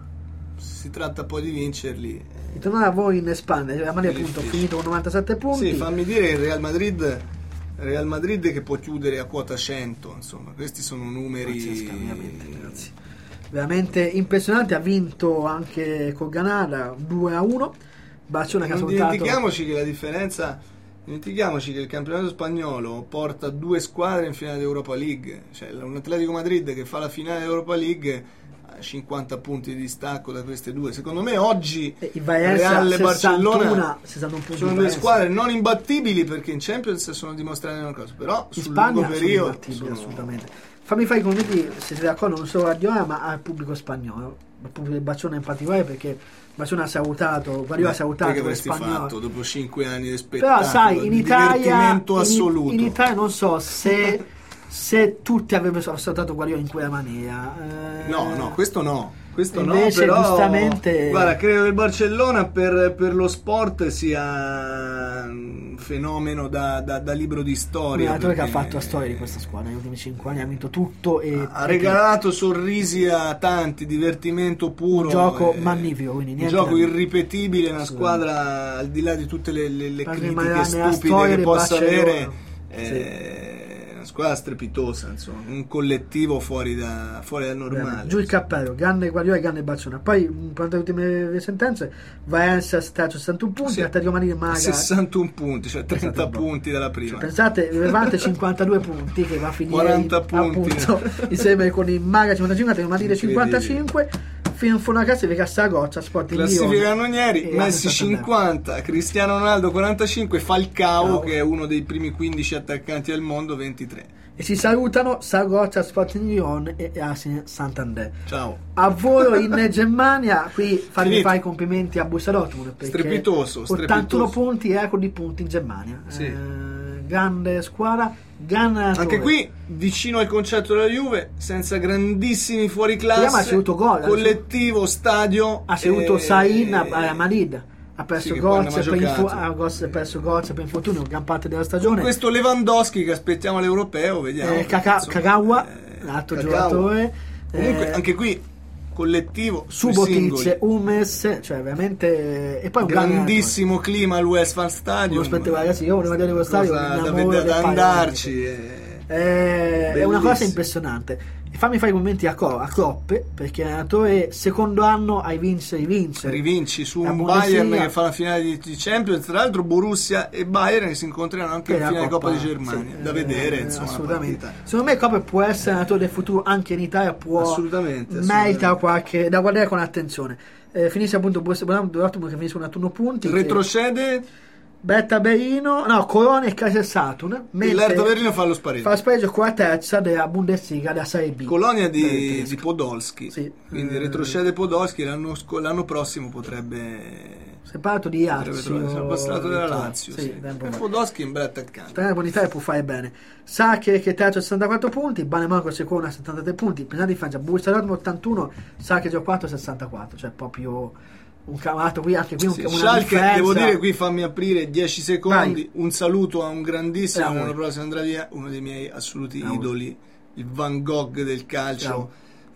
si tratta poi di vincerli. Ritornare a voi in Spagna, il Real Madrid È appunto difficile. finito con novantasette punti. Sì, fammi dire il Real Madrid, Real Madrid che può chiudere a quota cento, insomma, questi sono numeri Pazzesca, veramente, ragazzi. Veramente impressionante, ha vinto anche con Granada due a uno. Barcellona che ha Non salutato. dimentichiamoci che la differenza, dimentichiamoci che il campionato spagnolo porta due squadre in finale d'Europa League, cioè un Atletico Madrid che fa la finale d'Europa League a cinquanta punti di distacco da queste due. Secondo me oggi E il Valencia Real e Barcellona sessantuno, sessantuno punti sono di due Valencia. squadre non imbattibili perché in Champions sono dimostrate una cosa, però In sul Spagna lungo sono periodo imbattibili, sono- assolutamente. Fammi fare i commenti se siete d'accordo non solo a Guardiola ma al pubblico spagnolo, al pubblico del Barcellona in particolare, perché Barcellona ha salutato, Guardiola ha Beh, salutato te che lo avresti spagnolo. fatto dopo cinque anni di spettacolo, Però sai, in di Italia divertimento in, assoluto. in Italia non so se, se tutti avrebbero salutato Guardiola in quella maniera. Eh, No, no, questo no. Questo Invece, no, però giustamente- guarda, credo che il Barcellona per, per lo sport sia un fenomeno da, da, da libro di un storia. allenatore che ha perché fatto la storia di questa squadra negli ultimi cinque anni, ha vinto tutto e ha regalato sorrisi a tanti, divertimento puro, un gioco eh, magnifico, quindi un niente gioco da- irripetibile, una Assolutamente. squadra al di là di tutte le, le, le Ma critiche rimarrà nella stupide storia che del possa Barcellona. avere, eh, una squadra strepitosa, insomma, un collettivo fuori, da, fuori dal normale. Giù il cappello, grande Guardiola e grande Barcellona. Poi, mh, quanto alle ultime sentenze, Valencia sta sessantuno punti, Sì. Atletico Madrid Maga. sessantuno punti, cioè trenta Pensate un po'. punti dalla prima. Cioè, pensate, Levante cinquantadue punti che va a finire quaranta punti. appunto insieme con il Maga cinquantacinque, Atletico Madrid Incredibile. cinquantacinque, fino in fondo alla classifica Saragozza, Sporting Classifica Lione canonieri, e Messi Alessandro Santander. cinquanta, Cristiano Ronaldo quarantacinque, Falcao Ciao. che è uno dei primi quindici attaccanti al mondo ventitré. E si salutano Saragozza, Sporting Lione e Arsenal Santander. Ciao. A volo in Germania, qui fammi Finito. fare i complimenti a Borussia Dortmund perché Strepitoso, ottantuno strepitoso. punti, record di punti in Germania. Sì. Eh, grande squadra, grande allenatore. Anche qui vicino al concetto della Juve, senza grandissimi Vediamo, ha fuoriclasse, ceduto gol, ha collettivo, stadio. ha seduto eh, Sain a a Madrid, ha perso sì, che poi non ha Götze per, mai info- giocato. ha gos- perso Götze per infortunio gran parte della stagione. Questo Lewandowski che aspettiamo all'europeo, vediamo. Eh, Kaka- Insomma, Kagawa, eh, l'altro Kagawa. giocatore. Comunque eh, anche qui collettivo, sui Subotic, singoli. Hummels, cioè veramente e poi un grande Grandissimo clima al Westphal allenatore. Stadium. Lo spettacolo, ragazzi, io volevo vedere lo stadio, Cosa mi da, innamoro ved- del da paio, andarci. veramente. eh. Eh, è una cosa Bellissimo. impressionante. E fammi fare i commenti a, Co- a Klopp, perché l'allenatore secondo anno hai vince rivince. Rivinci su La un Bundesliga. Bayern che fa la finale di, di Champions, tra l'altro Borussia e Bayern che si incontreranno anche in la finale di Coppa di Coppa, Germania, sì, da eh, vedere, insomma, una assolutamente. partita. Secondo me Klopp può essere allenatore del futuro anche in Italia, può Assolutamente, merita assolutamente. qualche da guardare con attenzione. Eh, finisce appunto Borussia Dortmund che finisce con ventuno punti, che- Retrocede Betta Berlino, no, Colonia e Kaiserslautern, e mentre l'Hertha Berlino fa lo spareggio. fa spareggio con la terza della Bundesliga della Serie B. Colonia di, Tedesca. di Podolski, Sì. quindi Eh, retrocede Podolski, l'anno, sc- l'anno prossimo potrebbe Si è parlato di potrebbe Lazio, trovare- sarà passato della Lazio, sì, sì. tempo fa. Podolski è un bel attaccante. Tra l'altro in Italia può fare bene. Sacche che terzo a sessantaquattro punti, Banemonaco secondo a settantatré punti, Penale di Francia, Borussia Dortmund ottantuno, Sacche già quattro a sessantaquattro, cioè proprio un cavato qui, anche qui un Sì, una Schalke, differenza. devo dire, qui fammi aprire dieci secondi. Vai. Un saluto a un grandissimo, Bravo. l'anno prossimo andrà via, uno dei miei assoluti Bravo. idoli, il Van Gogh del calcio, Bravo.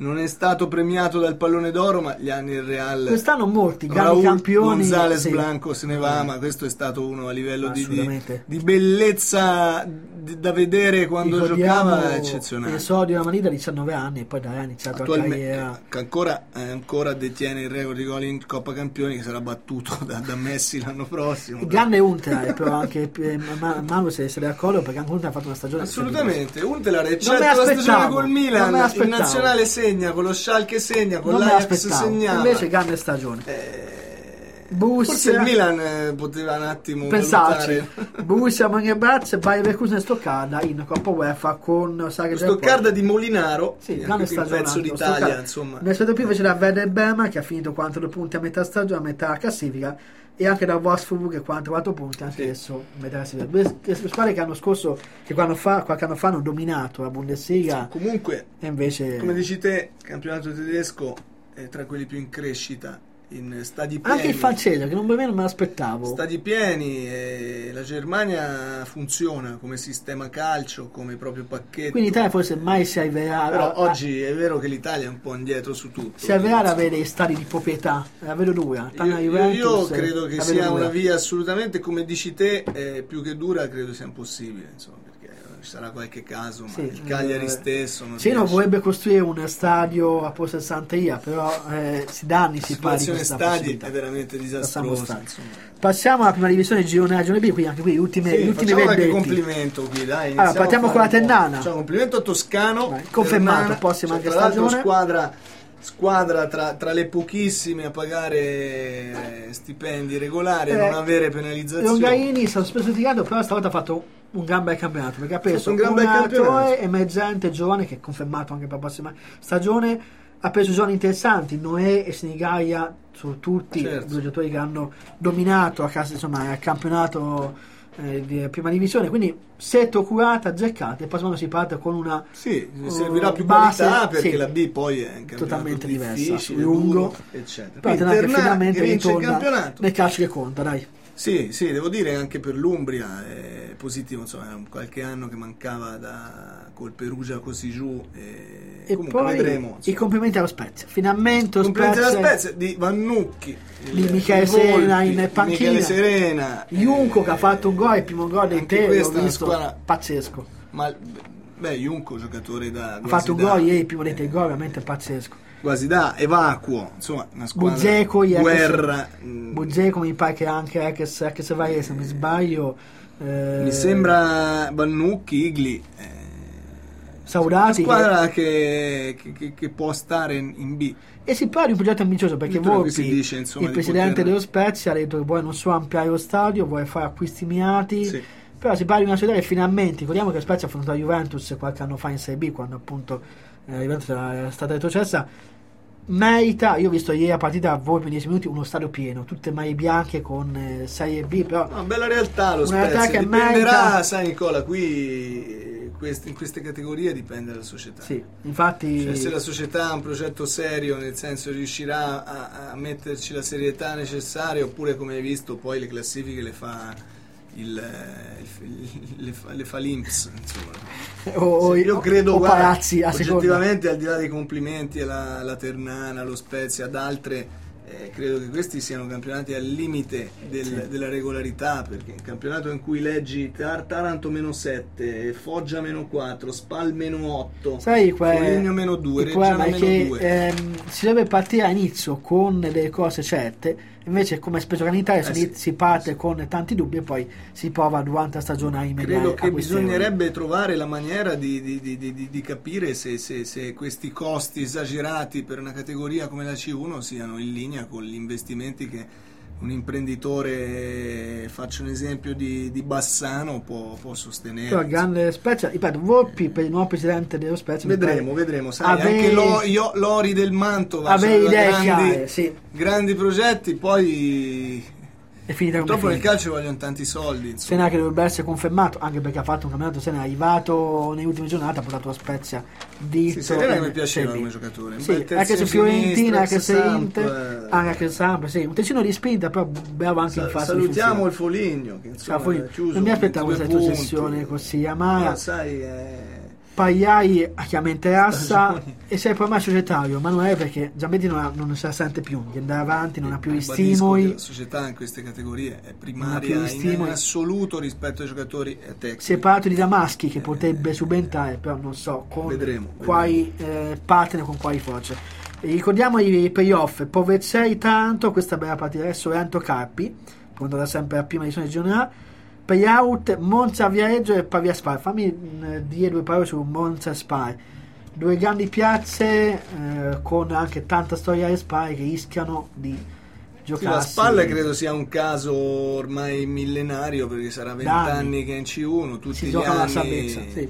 non è stato premiato dal pallone d'oro, ma gli anni il Real quest'anno molti grandi Raúl campioni, González sì. Blanco se ne va, ma questo è stato uno a livello di, di, Assolutamente. di bellezza di- da vedere quando Ricordiamo giocava, eccezionale. Esordio della Madrid a diciannove anni e poi da lì ha iniziato la Attualmente carriera. che ancora, eh, ancora detiene il record di gol in Coppa Campioni, che sarà battuto da, da Messi l'anno prossimo. Grande Huntelaar, però anche eh, Ma- Manu se se ne d'accordo, perché anche Huntelaar ha fatto una stagione Assolutamente, Huntelaar, Non eccetto me la l'aspettavo, stagione col non me Milan, il l'aspettavo. nazionale segna, con lo Schalke segna, con non me l'Ajax l'aspettavo, segnava. invece grande stagione. Eh, Borussia- forse il Milan eh, poteva un attimo Pensarci, valutare. Borussia Mönchengladbach, Bayer Leverkusen e Stoccarda in Coppa UEFA con Zagreb. Stoccarda di Molinaro, Sì, che grande anche qui un stagione pezzo anche lo d'Italia, Stoccarda. insomma. Nel secondo più invece da Werder Bremen, che ha finito quarantadue punti a metà stagione, a metà classifica, e anche da Wolfsburg che quarantaquattro punti, anche Sì. esso a metà classifica. Due due squadre che l'anno scorso, che quando fa, qualche anno fa hanno dominato la Bundesliga, Comunque, e invece come dici te, il campionato tedesco è tra quelli più in crescita, in stadi pieni. anche il francese, che non me me l'aspettavo. Stadi pieni, e la Germania funziona come sistema calcio, come proprio pacchetto. Quindi l'Italia forse mai si arriverà Però a- oggi è vero che l'Italia è un po' indietro su tutto. si arriverà ad avere dei stadi di proprietà, la vedo dura. Io, Tana io- Juventus, io credo che la vedo sia dura. una via assolutamente, come dici te, eh, più che dura, credo sia impossibile, insomma, perché ci sarà qualche caso, ma Sì, il Cagliari eh, stesso non Sì, no, riesce. vorrebbe costruire un stadio a posto sessantaia, però eh, si da anni si La parla di situazione questa stadi possibilità. è veramente Passiamo disastrosa, stadi. insomma. Passiamo alla prima divisione girone A, girone B, quindi anche qui gli ultimi, Sì, gli ultimi facciamo qualche verdetti. complimento qui, dai. Allora, iniziamo partiamo a con la fare un po'. Ternana. Facciamo un complimento a Toscano. Vai, confermato, Ternana, prossima cioè, anche tra l'altro stagione. squadra, squadra tra, tra le pochissime a pagare eh, stipendi regolari e Eh, non avere penalizzazioni. Longarini sono spesso tirato, però stavolta ha fatto un gran bel campionato, perché ha preso un gran un bel campionato. attore emergente giovane che è confermato anche per la prossima stagione, ha preso giovani interessanti, Noè e Senigaia, su tutti Certo. due giocatori che hanno dominato a casa, insomma, il campionato eh, di prima divisione, quindi setto curata, azzeccati, e poi quando si parte con una Sì, uh, servirà più base, qualità, perché sì, la B poi è un campionato totalmente diversa, difficile, lungo, duro, eccetera. però Quindi Ternana che Ternana finalmente che vince il ritorna campionato. nel calcio che conta, dai. Sì, sì, devo dire anche per l'Umbria è positivo, insomma, era un qualche anno che mancava da, col Perugia così giù, e, E comunque poi vedremo. i insomma. complimenti allo Spezia, finalmente lo Complimenti alla Spezia, Spezia di Vannucchi, Di Michele Serena in panchina. Michele Serena, Junco eh, che ha fatto un gol, il primo gol dei anche te, l'ho questa è una visto, squadra- pazzesco. Ma beh, Junco giocatore da Ha quasi fatto un da- gol ieri, il primo dei te gol, veramente pazzesco. quasi da evacuo, insomma, una squadra Buzzecco, guerra. mm, Buzzecco mi pare che anche Ex Ex Valle, se mi sbaglio, eh, Mi sembra Vannucchi, Igli, eh, Saudati, una squadra che, che- che- che può stare in, in B. e si parla di un progetto ambizioso, perché Quello che Volpi, si dice, insomma, il di presidente poter- dello Spezia, ha detto che vuole non solo ampliare lo stadio, vuole fare acquisti mirati. Sì. Però si parla di una società che finalmente, ricordiamo che lo Spezia ha affrontato la Juventus qualche anno fa in Serie B, quando appunto eh, la Juventus era stata retrocessa, merita. Io ho visto ieri la partita a Volpi in dieci minuti, uno stadio pieno, tutte maglie bianche con eh, Serie B, però Una bella realtà lo Una realtà Spezia, che dipenderà, merita- sai Nicola, qui eh, quest- in queste categorie dipende dalla società. sì, infatti Cioè, se la società ha un progetto serio, nel senso riuscirà a, a metterci la serietà necessaria, oppure come hai visto poi le classifiche le fa il, il- il- le fa, le fa l'Inps, insomma. o, o- Io credo, o guarda, Palazzi a seconda. oggettivamente, al di là dei complimenti alla, alla Ternana, allo Spezia, ad altre, eh, credo che questi siano campionati al limite del- Sì. della regolarità, perché un campionato in cui leggi Tar- Taranto meno sette, Foggia meno quattro, Spal meno otto, Sai, que- Foligno meno due, il problema Reggiana è meno che due. ehm, si deve partire a inizio con delle cose certe, invece come spesso in Italia Eh si, sì, si parte sì. con tanti dubbi e poi si prova durante la stagione a rimediare Credo a che questi bisognerebbe trovare la maniera di, di- di- di- di- di capire se, se- se questi costi esagerati per una categoria come la C uno siano in linea con gli investimenti che un imprenditore, faccio un esempio di, di Bassano, può, può sostenere. Però grande Spezia, ripeto, Volpi per il nuovo presidente dello Spezia mi Vedremo, pare- vedremo. Sai, Ave- anche lo, io- Lori del Mantova avere aveva idee grandi, chiare, sì, grandi progetti, poi è finita come purtroppo è nel finita. calcio vogliono tanti soldi. insomma. Sena che dovrebbe essere confermato, anche perché ha fatto un campionato, Sena è arrivato nelle ultime giornate, ha portato la Spezia dritto. Sì, Serena che in mi piaceva Serie B. come giocatore. Un Sì, bel anche su terzino Fiorentina, sinistro, anche ex se Samp, Inter, eh. anche se Samp, sì, un terzino di spinta, però bravo anche in Sa- fase salutiamo difensiva. il Foligno che insomma, Cioè, poi è chiuso non mi aspettavo questa ventidue retrocessione punti. così amara. Però, sai, è, Pagliai a chi mi interessa e se il problema societario, ma non è perché Giambetti non, ha, non se la sente più di andare avanti, non ha più gli stimoli. La società in queste categorie è primaria in, in assoluto rispetto ai giocatori tecnici. Si è parlato di Damaschi che eh, potrebbe subentrare, però non so con vedremo, quali vedremo. Eh, partner, con quali forze. E ricordiamo i playoff: Povezzei Taranto, questa bella partita adesso, Sorrento Carpi, quando da sempre la prima edizione di Girone A. Playout Monza Viareggio e Pavia Spar. Fammi eh, dire due parole su Monza Spar, due grandi piazze eh, con anche tanta storia alle spalle che rischiano di giocare. Sì, la Spalla credo sia un caso ormai millenario, perché sarà vent'anni che è in C uno, tutti si gli gioca anni la salvezza, sì.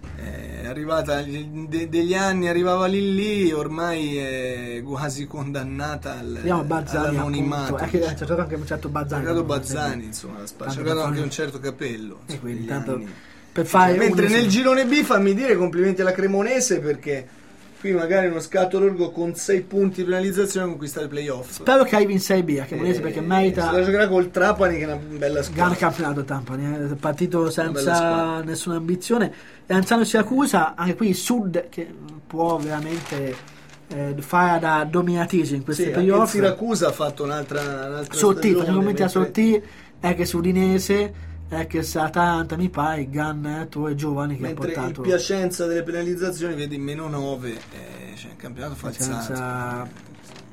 È arrivata de, degli anni arrivava lì lì, ormai è quasi condannata al, all'anonimato. C'è giocato anche un certo Bazzani. C'è giocato Bazzani, insomma, c'è giocato anche un certo Capello. E quindi tanto per fare mentre nel girone B fammi dire complimenti alla Cremonese, perché qui magari uno scatto l'orgo con sei punti di penalizzazione conquista il playoff. Spero che arrivi in Serie B a Cremonese, perché merita. Se la giocherà col Trapani, che è una bella squadra. Gran campionato Trapani, è partito senza nessuna ambizione. E Anzano Siracusa, anche qui il Sud che può veramente eh, fare da dominatrice in questi sì, playoff. Siracusa ha fatto un'altra, un'altra Sotti, facciamo commenti a mentre... Sotti, ex Udinese, ex Atalanta, mi pare, Gan, due giovani che mentre ha portato. Il Piacenza delle penalizzazioni vede in meno nove, eh, cioè il campionato falsato.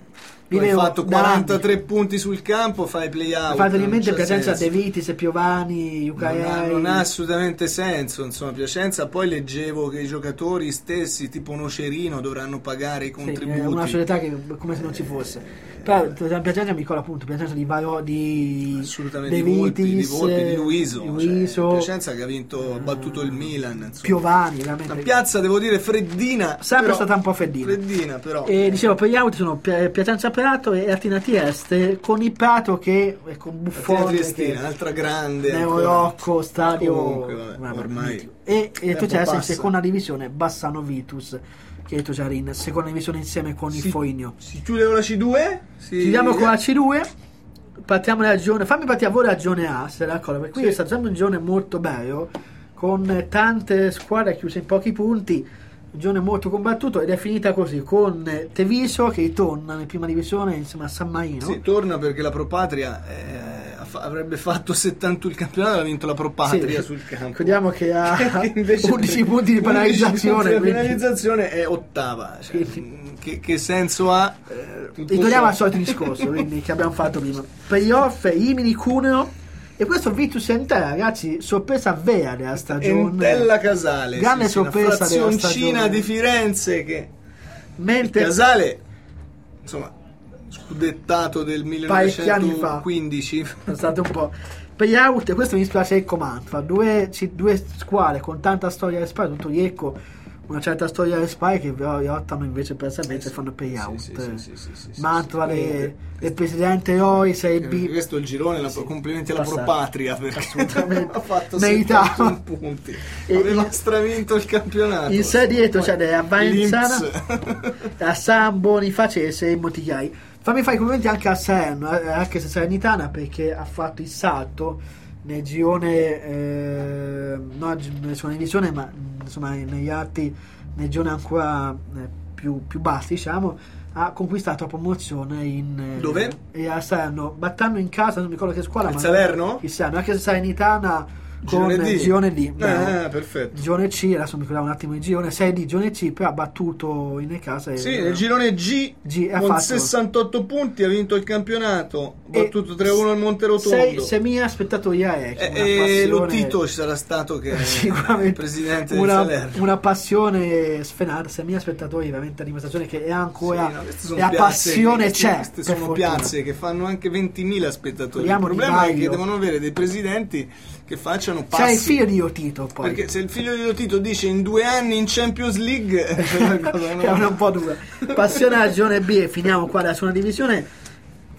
Hai fatto quarantatré davanti. Punti sul campo, fai play-out. Fate in mente Piacenza, De Vitis, Piovani, Ucaiai. Non, non ha assolutamente senso. Insomma, Piacenza, poi leggevo che i giocatori stessi, tipo Nocerino, dovranno pagare i contributi. Sì, è una società che come se non ci fosse. Però Piacenza mi ricorda appunto Piacenza di Varo, di assolutamente De di Volpi, Vitis, di, Volpi, di Luiso, Luiso cioè, Piacenza che ha vinto, ha battuto il Milan, insomma. Piovani, veramente. La piazza devo dire freddina, sempre però, stata un po' freddina. freddina però. E dicevo, per gli out sono Piacenza Prato e Atina Trieste, con il Prato che è con Buffon, Triestina, un'altra grande Neo Rocco, stadio comunque, vabbè, ormai e, e tu c'è in seconda divisione Bassano Vitus, che tu c'eri in seconda divisione insieme con il Foligno. Si chiude con la C due? Si... Chiudiamo con la C due. Partiamo dalla girone, fammi partire a voi dalla girone A, se d'accordo, perché qui sì. È stato sempre un girone molto bello, con tante squadre chiuse in pochi punti, un girone molto combattuto, ed è finita così, con Treviso che torna in prima divisione insieme a San Marino. Sì, torna perché la Pro Patria eh, avrebbe fatto settantuno il campionato, ha vinto la Pro Patria sì. Sul campo. Ricordiamo che ha undici punti di penalizzazione. La penalizzazione è ottava, cioè, che, che senso ha? Eh, Ritorniamo al solito discorso quindi, che abbiamo fatto prima. Playoff, Rimini, Cuneo. E questo Virtus Entella, ragazzi, sorpresa vera della stagione. Entella Casale, grande sì, sorpresa una frazioncina di Firenze che mentre Casale, insomma, scudettato del millenovecentoquindici, è stato un po' playout, e questo mi dispiace il comando, fa due, due squadre con tanta storia alle spalle, tutto Iecco una certa storia alle spalle, che però lottano invece per salvezza e fanno playout. Sì, sì, sì, sì, sì, sì, Mantova sì, le, sì. Le presidente eroi Serie B. Questo è il girone, la, sì, complimenti alla Pro Patria, perché assolutamente ha fatto meritava punti, aveva in, stravinto il campionato. In sé dietro c'è cioè, a Valenzana, a San Bonifacese e Montichiari. Fammi fare i complimenti anche a Salerno, anche se Salernitana, perché ha fatto il salto nel girone, eh, non nella sua divisione, ma insomma negli altri, nel girone ancora eh, più, più bassi, diciamo, ha conquistato la promozione in dove? Eh, a Salerno, battendo in casa, non mi ricordo che squadra, il ma Salerno? Il Salerno, anche se Salernitana con girone D, girone D eh, perfetto. Girone C, adesso mi ricordavo un attimo il girone sei D, girone C, però ha battuto in casa. Sì, nel girone G, G con fatto... sessantotto punti ha vinto il campionato, ha battuto tre a uno al Monterotondo. seimila spettatori a E e lo Tito ci sarà stato che è il presidente una, del Salerno. Una passione sfenata, seimila spettatori veramente a dimostrazione che è ancora sì, no, la passione che, c'è. Queste sono fortuna. Piazze che fanno anche ventimila spettatori. Vogliamo il problema è che devono avere dei presidenti che facciano passi. C'è il figlio di Iotito poi. Perché se il figlio di Iotito dice in due anni in Champions League è una cosa un po' dura. Passione alla girone B e finiamo qua dalla seconda divisione.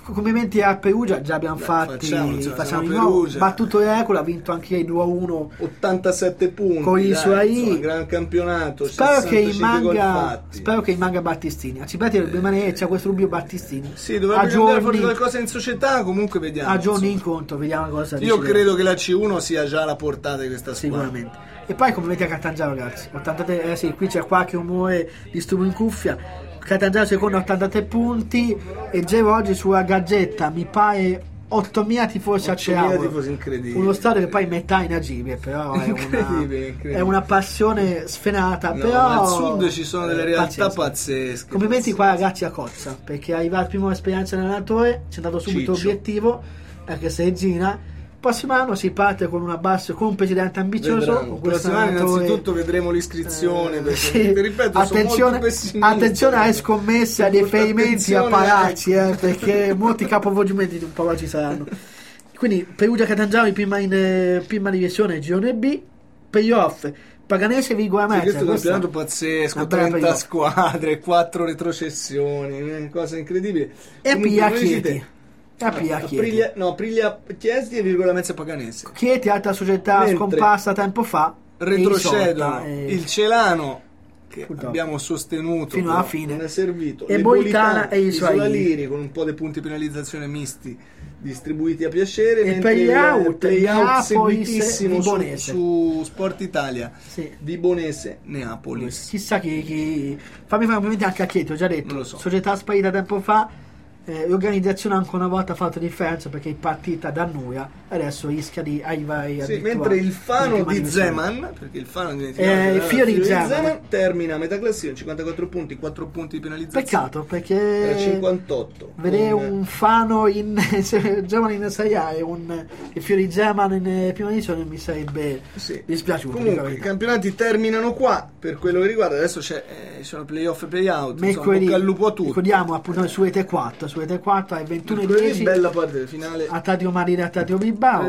complimenti a Perugia, già abbiamo Beh, fatti, facciamo, cioè, facciamo di siamo nuovo, Perugia. battuto Ercole, ha vinto anche i due a uno ottantasette punti con i dai, suoi, insomma, gran campionato. spero che i sessantacinque gol manga fatti. spero che i manga Battistini a Cipeti dovrebbe rimanere, c'è questo Rubio Battistini Sì, dovrebbe a cambiare giorni, forse qualcosa in società, comunque vediamo. a giorni insomma. incontro, vediamo cosa Io decide. credo che la C uno sia già alla portata di questa squadra. Sicuramente. E poi complimenti a Catanzaro, ragazzi. ottantatré, eh sì, qui c'è qualche rumore di stumo in cuffia. Catanzaro secondo ottantatré punti e Gero oggi sulla Gazzetta mi pare ottomila tifosi a ottomila Ceaulo. tifosi, incredibile. Uno stadio che poi metà inagibile, però è una, Incredibile, incredibile. è una passione sfenata. No, però ma al sud ci sono delle eh, realtà pazzesche. pazzesche. Complimenti qua ragazzi a Cozza, perché arriva la prima esperienza di allenatore, c'è dato subito Ciccio. obiettivo, anche se Regina. Prossimo anno si parte con una bassa, con un presidente ambizioso. Vedremo. Con questo Prossimo anno allenatore- innanzitutto vedremo l'iscrizione, Eh, perché sì. ti ripeto, attenzione, sono molto pessimista. attenzione alle scommesse, ai Molta riferimenti a attenzione, palazzi, ecco. eh, perché molti capovolgimenti di un po' ci saranno. Quindi Perugia Catanzaro in prima, in, eh, prima divisione, girone B, playoff, Paganese Vigora Sì, Mezza. questo è un questa- campionato pazzesco, una bella trenta playoff. squadre, quattro retrocessioni, una cosa incredibile. E Comunque, Pia voi Chieti. dite- E Pia Chieti. Aprilia, no, Aprilia Chiesi e Virgola Mezza Paganese. Chieti, altra società Mentre scomparsa tempo fa. e Retrocedono Isorta, e- il Celano, che Purtroppo. abbiamo sostenuto Fino alla però fine. non è servito, E Le Boitana e i Isola suoi- Liri con un po' di punti penalizzazione misti distribuiti a piacere, E mentre playout, il playout Neapolis, seguitissimo su, Vibonese. su Sport Italia, Sì. Vibonese Neapolis. Chissà chi, chi... Fammi fare complimenti anche a Chieti, ho già detto. Non lo so. Società sparita tempo fa. Eh, l'organizzazione ancora una volta ha fatto differenza perché è partita da Nuria e adesso rischia di arrivare Sì, addirittura mentre il in Fano prima di divisione. Zeman, perché il Fano di Eh, il Fiori di Zeman. termina a metà classifica, cinquantaquattro punti, quattro punti di penalizzazione. Peccato Era perché cinquantotto. vedere con- un Fano in Zeman in Serie A e un il Fiori di Zeman in eh, prima divisione mi sarebbe Sì. dispiaciuto. dico la Comunque i verità. campionati terminano qua per quello che riguarda. Adesso c'è eh, ci sono playoff e playout. Insomma, Mercoledì, bocca al lupo a tutti. ricordiamo appunto su Rete quattro, su Rete quattro alle ventuno e Mercoledì, dieci bella parte del finale. Atletico Madrid e Atletico Bilbao.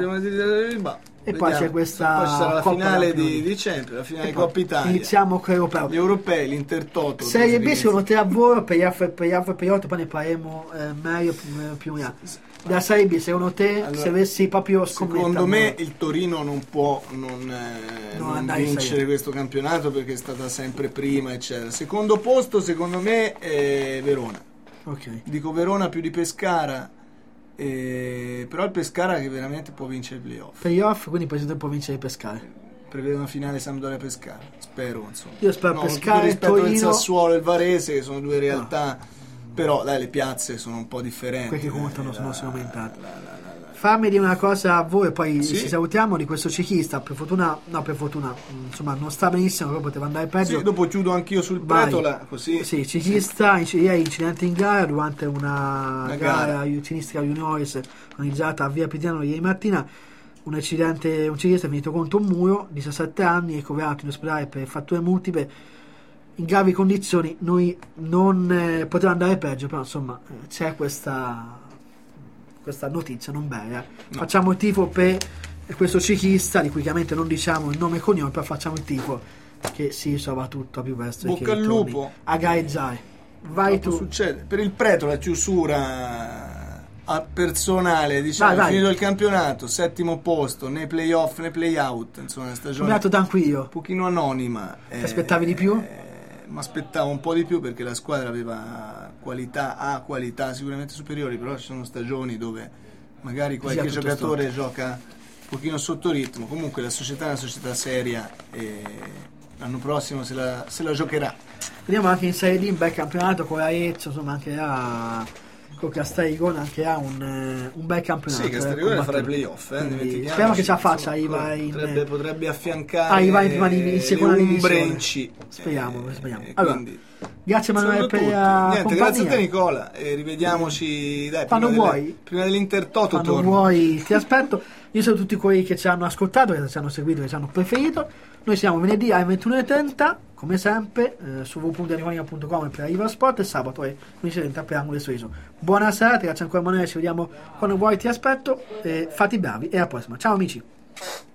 E poi c'è questa Poi ci sarà la Coppa finale Campioni. di, di Champions, la finale E di poi Coppa Italia. iniziamo con l'Europeo. Gli europei, l'Intertoto. Serie B dove sono tre a volo per gli F per gli F per gli otto, poi ne parleremo eh, meglio più, più in là. Della Serie B secondo te Allora, se avessi proprio scommettere Secondo me il Torino non può non, eh, Non non andare in vincere Serie. questo campionato perché è stata sempre prima, eccetera. Secondo posto, secondo me, è Verona. ok. Dico Verona più di Pescara, eh, però il Pescara che veramente può vincere il playoff. Playoff, quindi per esempio può vincere il Pescara. Prevedo una finale Sampdoria-Pescara, spero insomma. Io spero No, Pescara tutto e rispetto del Torino. Sassuolo e il Varese, che sono due realtà, però dai, le piazze sono un po' differenti. Quelli che contano eh, sono la- sono aumentati. la- la- la- la- Fammi dire una cosa a voi, poi Sì. ci salutiamo di questo ciclista. Per fortuna, no, per fortuna, mh, insomma, non sta benissimo, però poteva andare peggio. Sì, dopo chiudo anch'io sul Vai. Pretola, così. Sì, ciclista, inc- ieri incidente in gara durante una, Una gara, gara. ciclistica juniores organizzata a Via Pidiano ieri mattina. Un incidente, un ciclista è finito contro un muro, diciassette anni, è ricoverato in ospedale per fratture multiple. In gravi condizioni, noi non eh, poteva andare peggio, però insomma eh, c'è questa, questa notizia non bella. No. Facciamo il tifo per questo ciclista, di cui chiaramente non diciamo il nome e cognome, però facciamo il tifo che si risolva tutto a più presto. e che Bocca al ritorni lupo. a gareggiare. Vai Dopo tu. succede. Per il Preto la chiusura a personale, diciamo, Vai, vai. finito il campionato, settimo posto, né playoff né playout, insomma una stagione Campionato tranquillo. un pochino anonima. Ti aspettavi di più? Mi aspettavo un po' di più perché la squadra aveva qualità, ha qualità sicuramente superiori, però ci sono stagioni dove magari qualche tutto giocatore gioca un pochino sotto ritmo. Comunque la società è una società seria e l'anno prossimo se la, se la giocherà. Vediamo anche in Serie D un bel campionato con Arezzo, insomma anche là con Castelligone anche ha un, eh, un bel campionato. Sì, Castelligone eh, farà i combattuto. playoff, eh, Quindi dimentichiamoci, speriamo che ce la faccia, insomma, arriva in, potrebbe, potrebbe affiancare arriva in prima div- in seconda le divisione. Umbrenci. Speriamo, Eh, speriamo. eh, Allora, quindi, grazie Emanuele saluto per tutti. la Niente, compagnia. grazie a te Nicola e rivediamoci dai, Quando prima, vuoi. delle, prima dell'Intertoto Quando torno. vuoi ti aspetto. Io saluto tutti quelli che ci hanno ascoltato, che ci hanno seguito, che ci hanno preferito. Noi siamo venerdì alle ventuno e trenta, come sempre, eh, su w w w punto animania punto com per Arriva Sport e sabato alle quindici e trenta per Angolo del Sorriso. Buona serata, grazie ancora Emanuele, ci vediamo quando vuoi, ti aspetto, eh, fate i bravi e alla prossima. Ciao amici.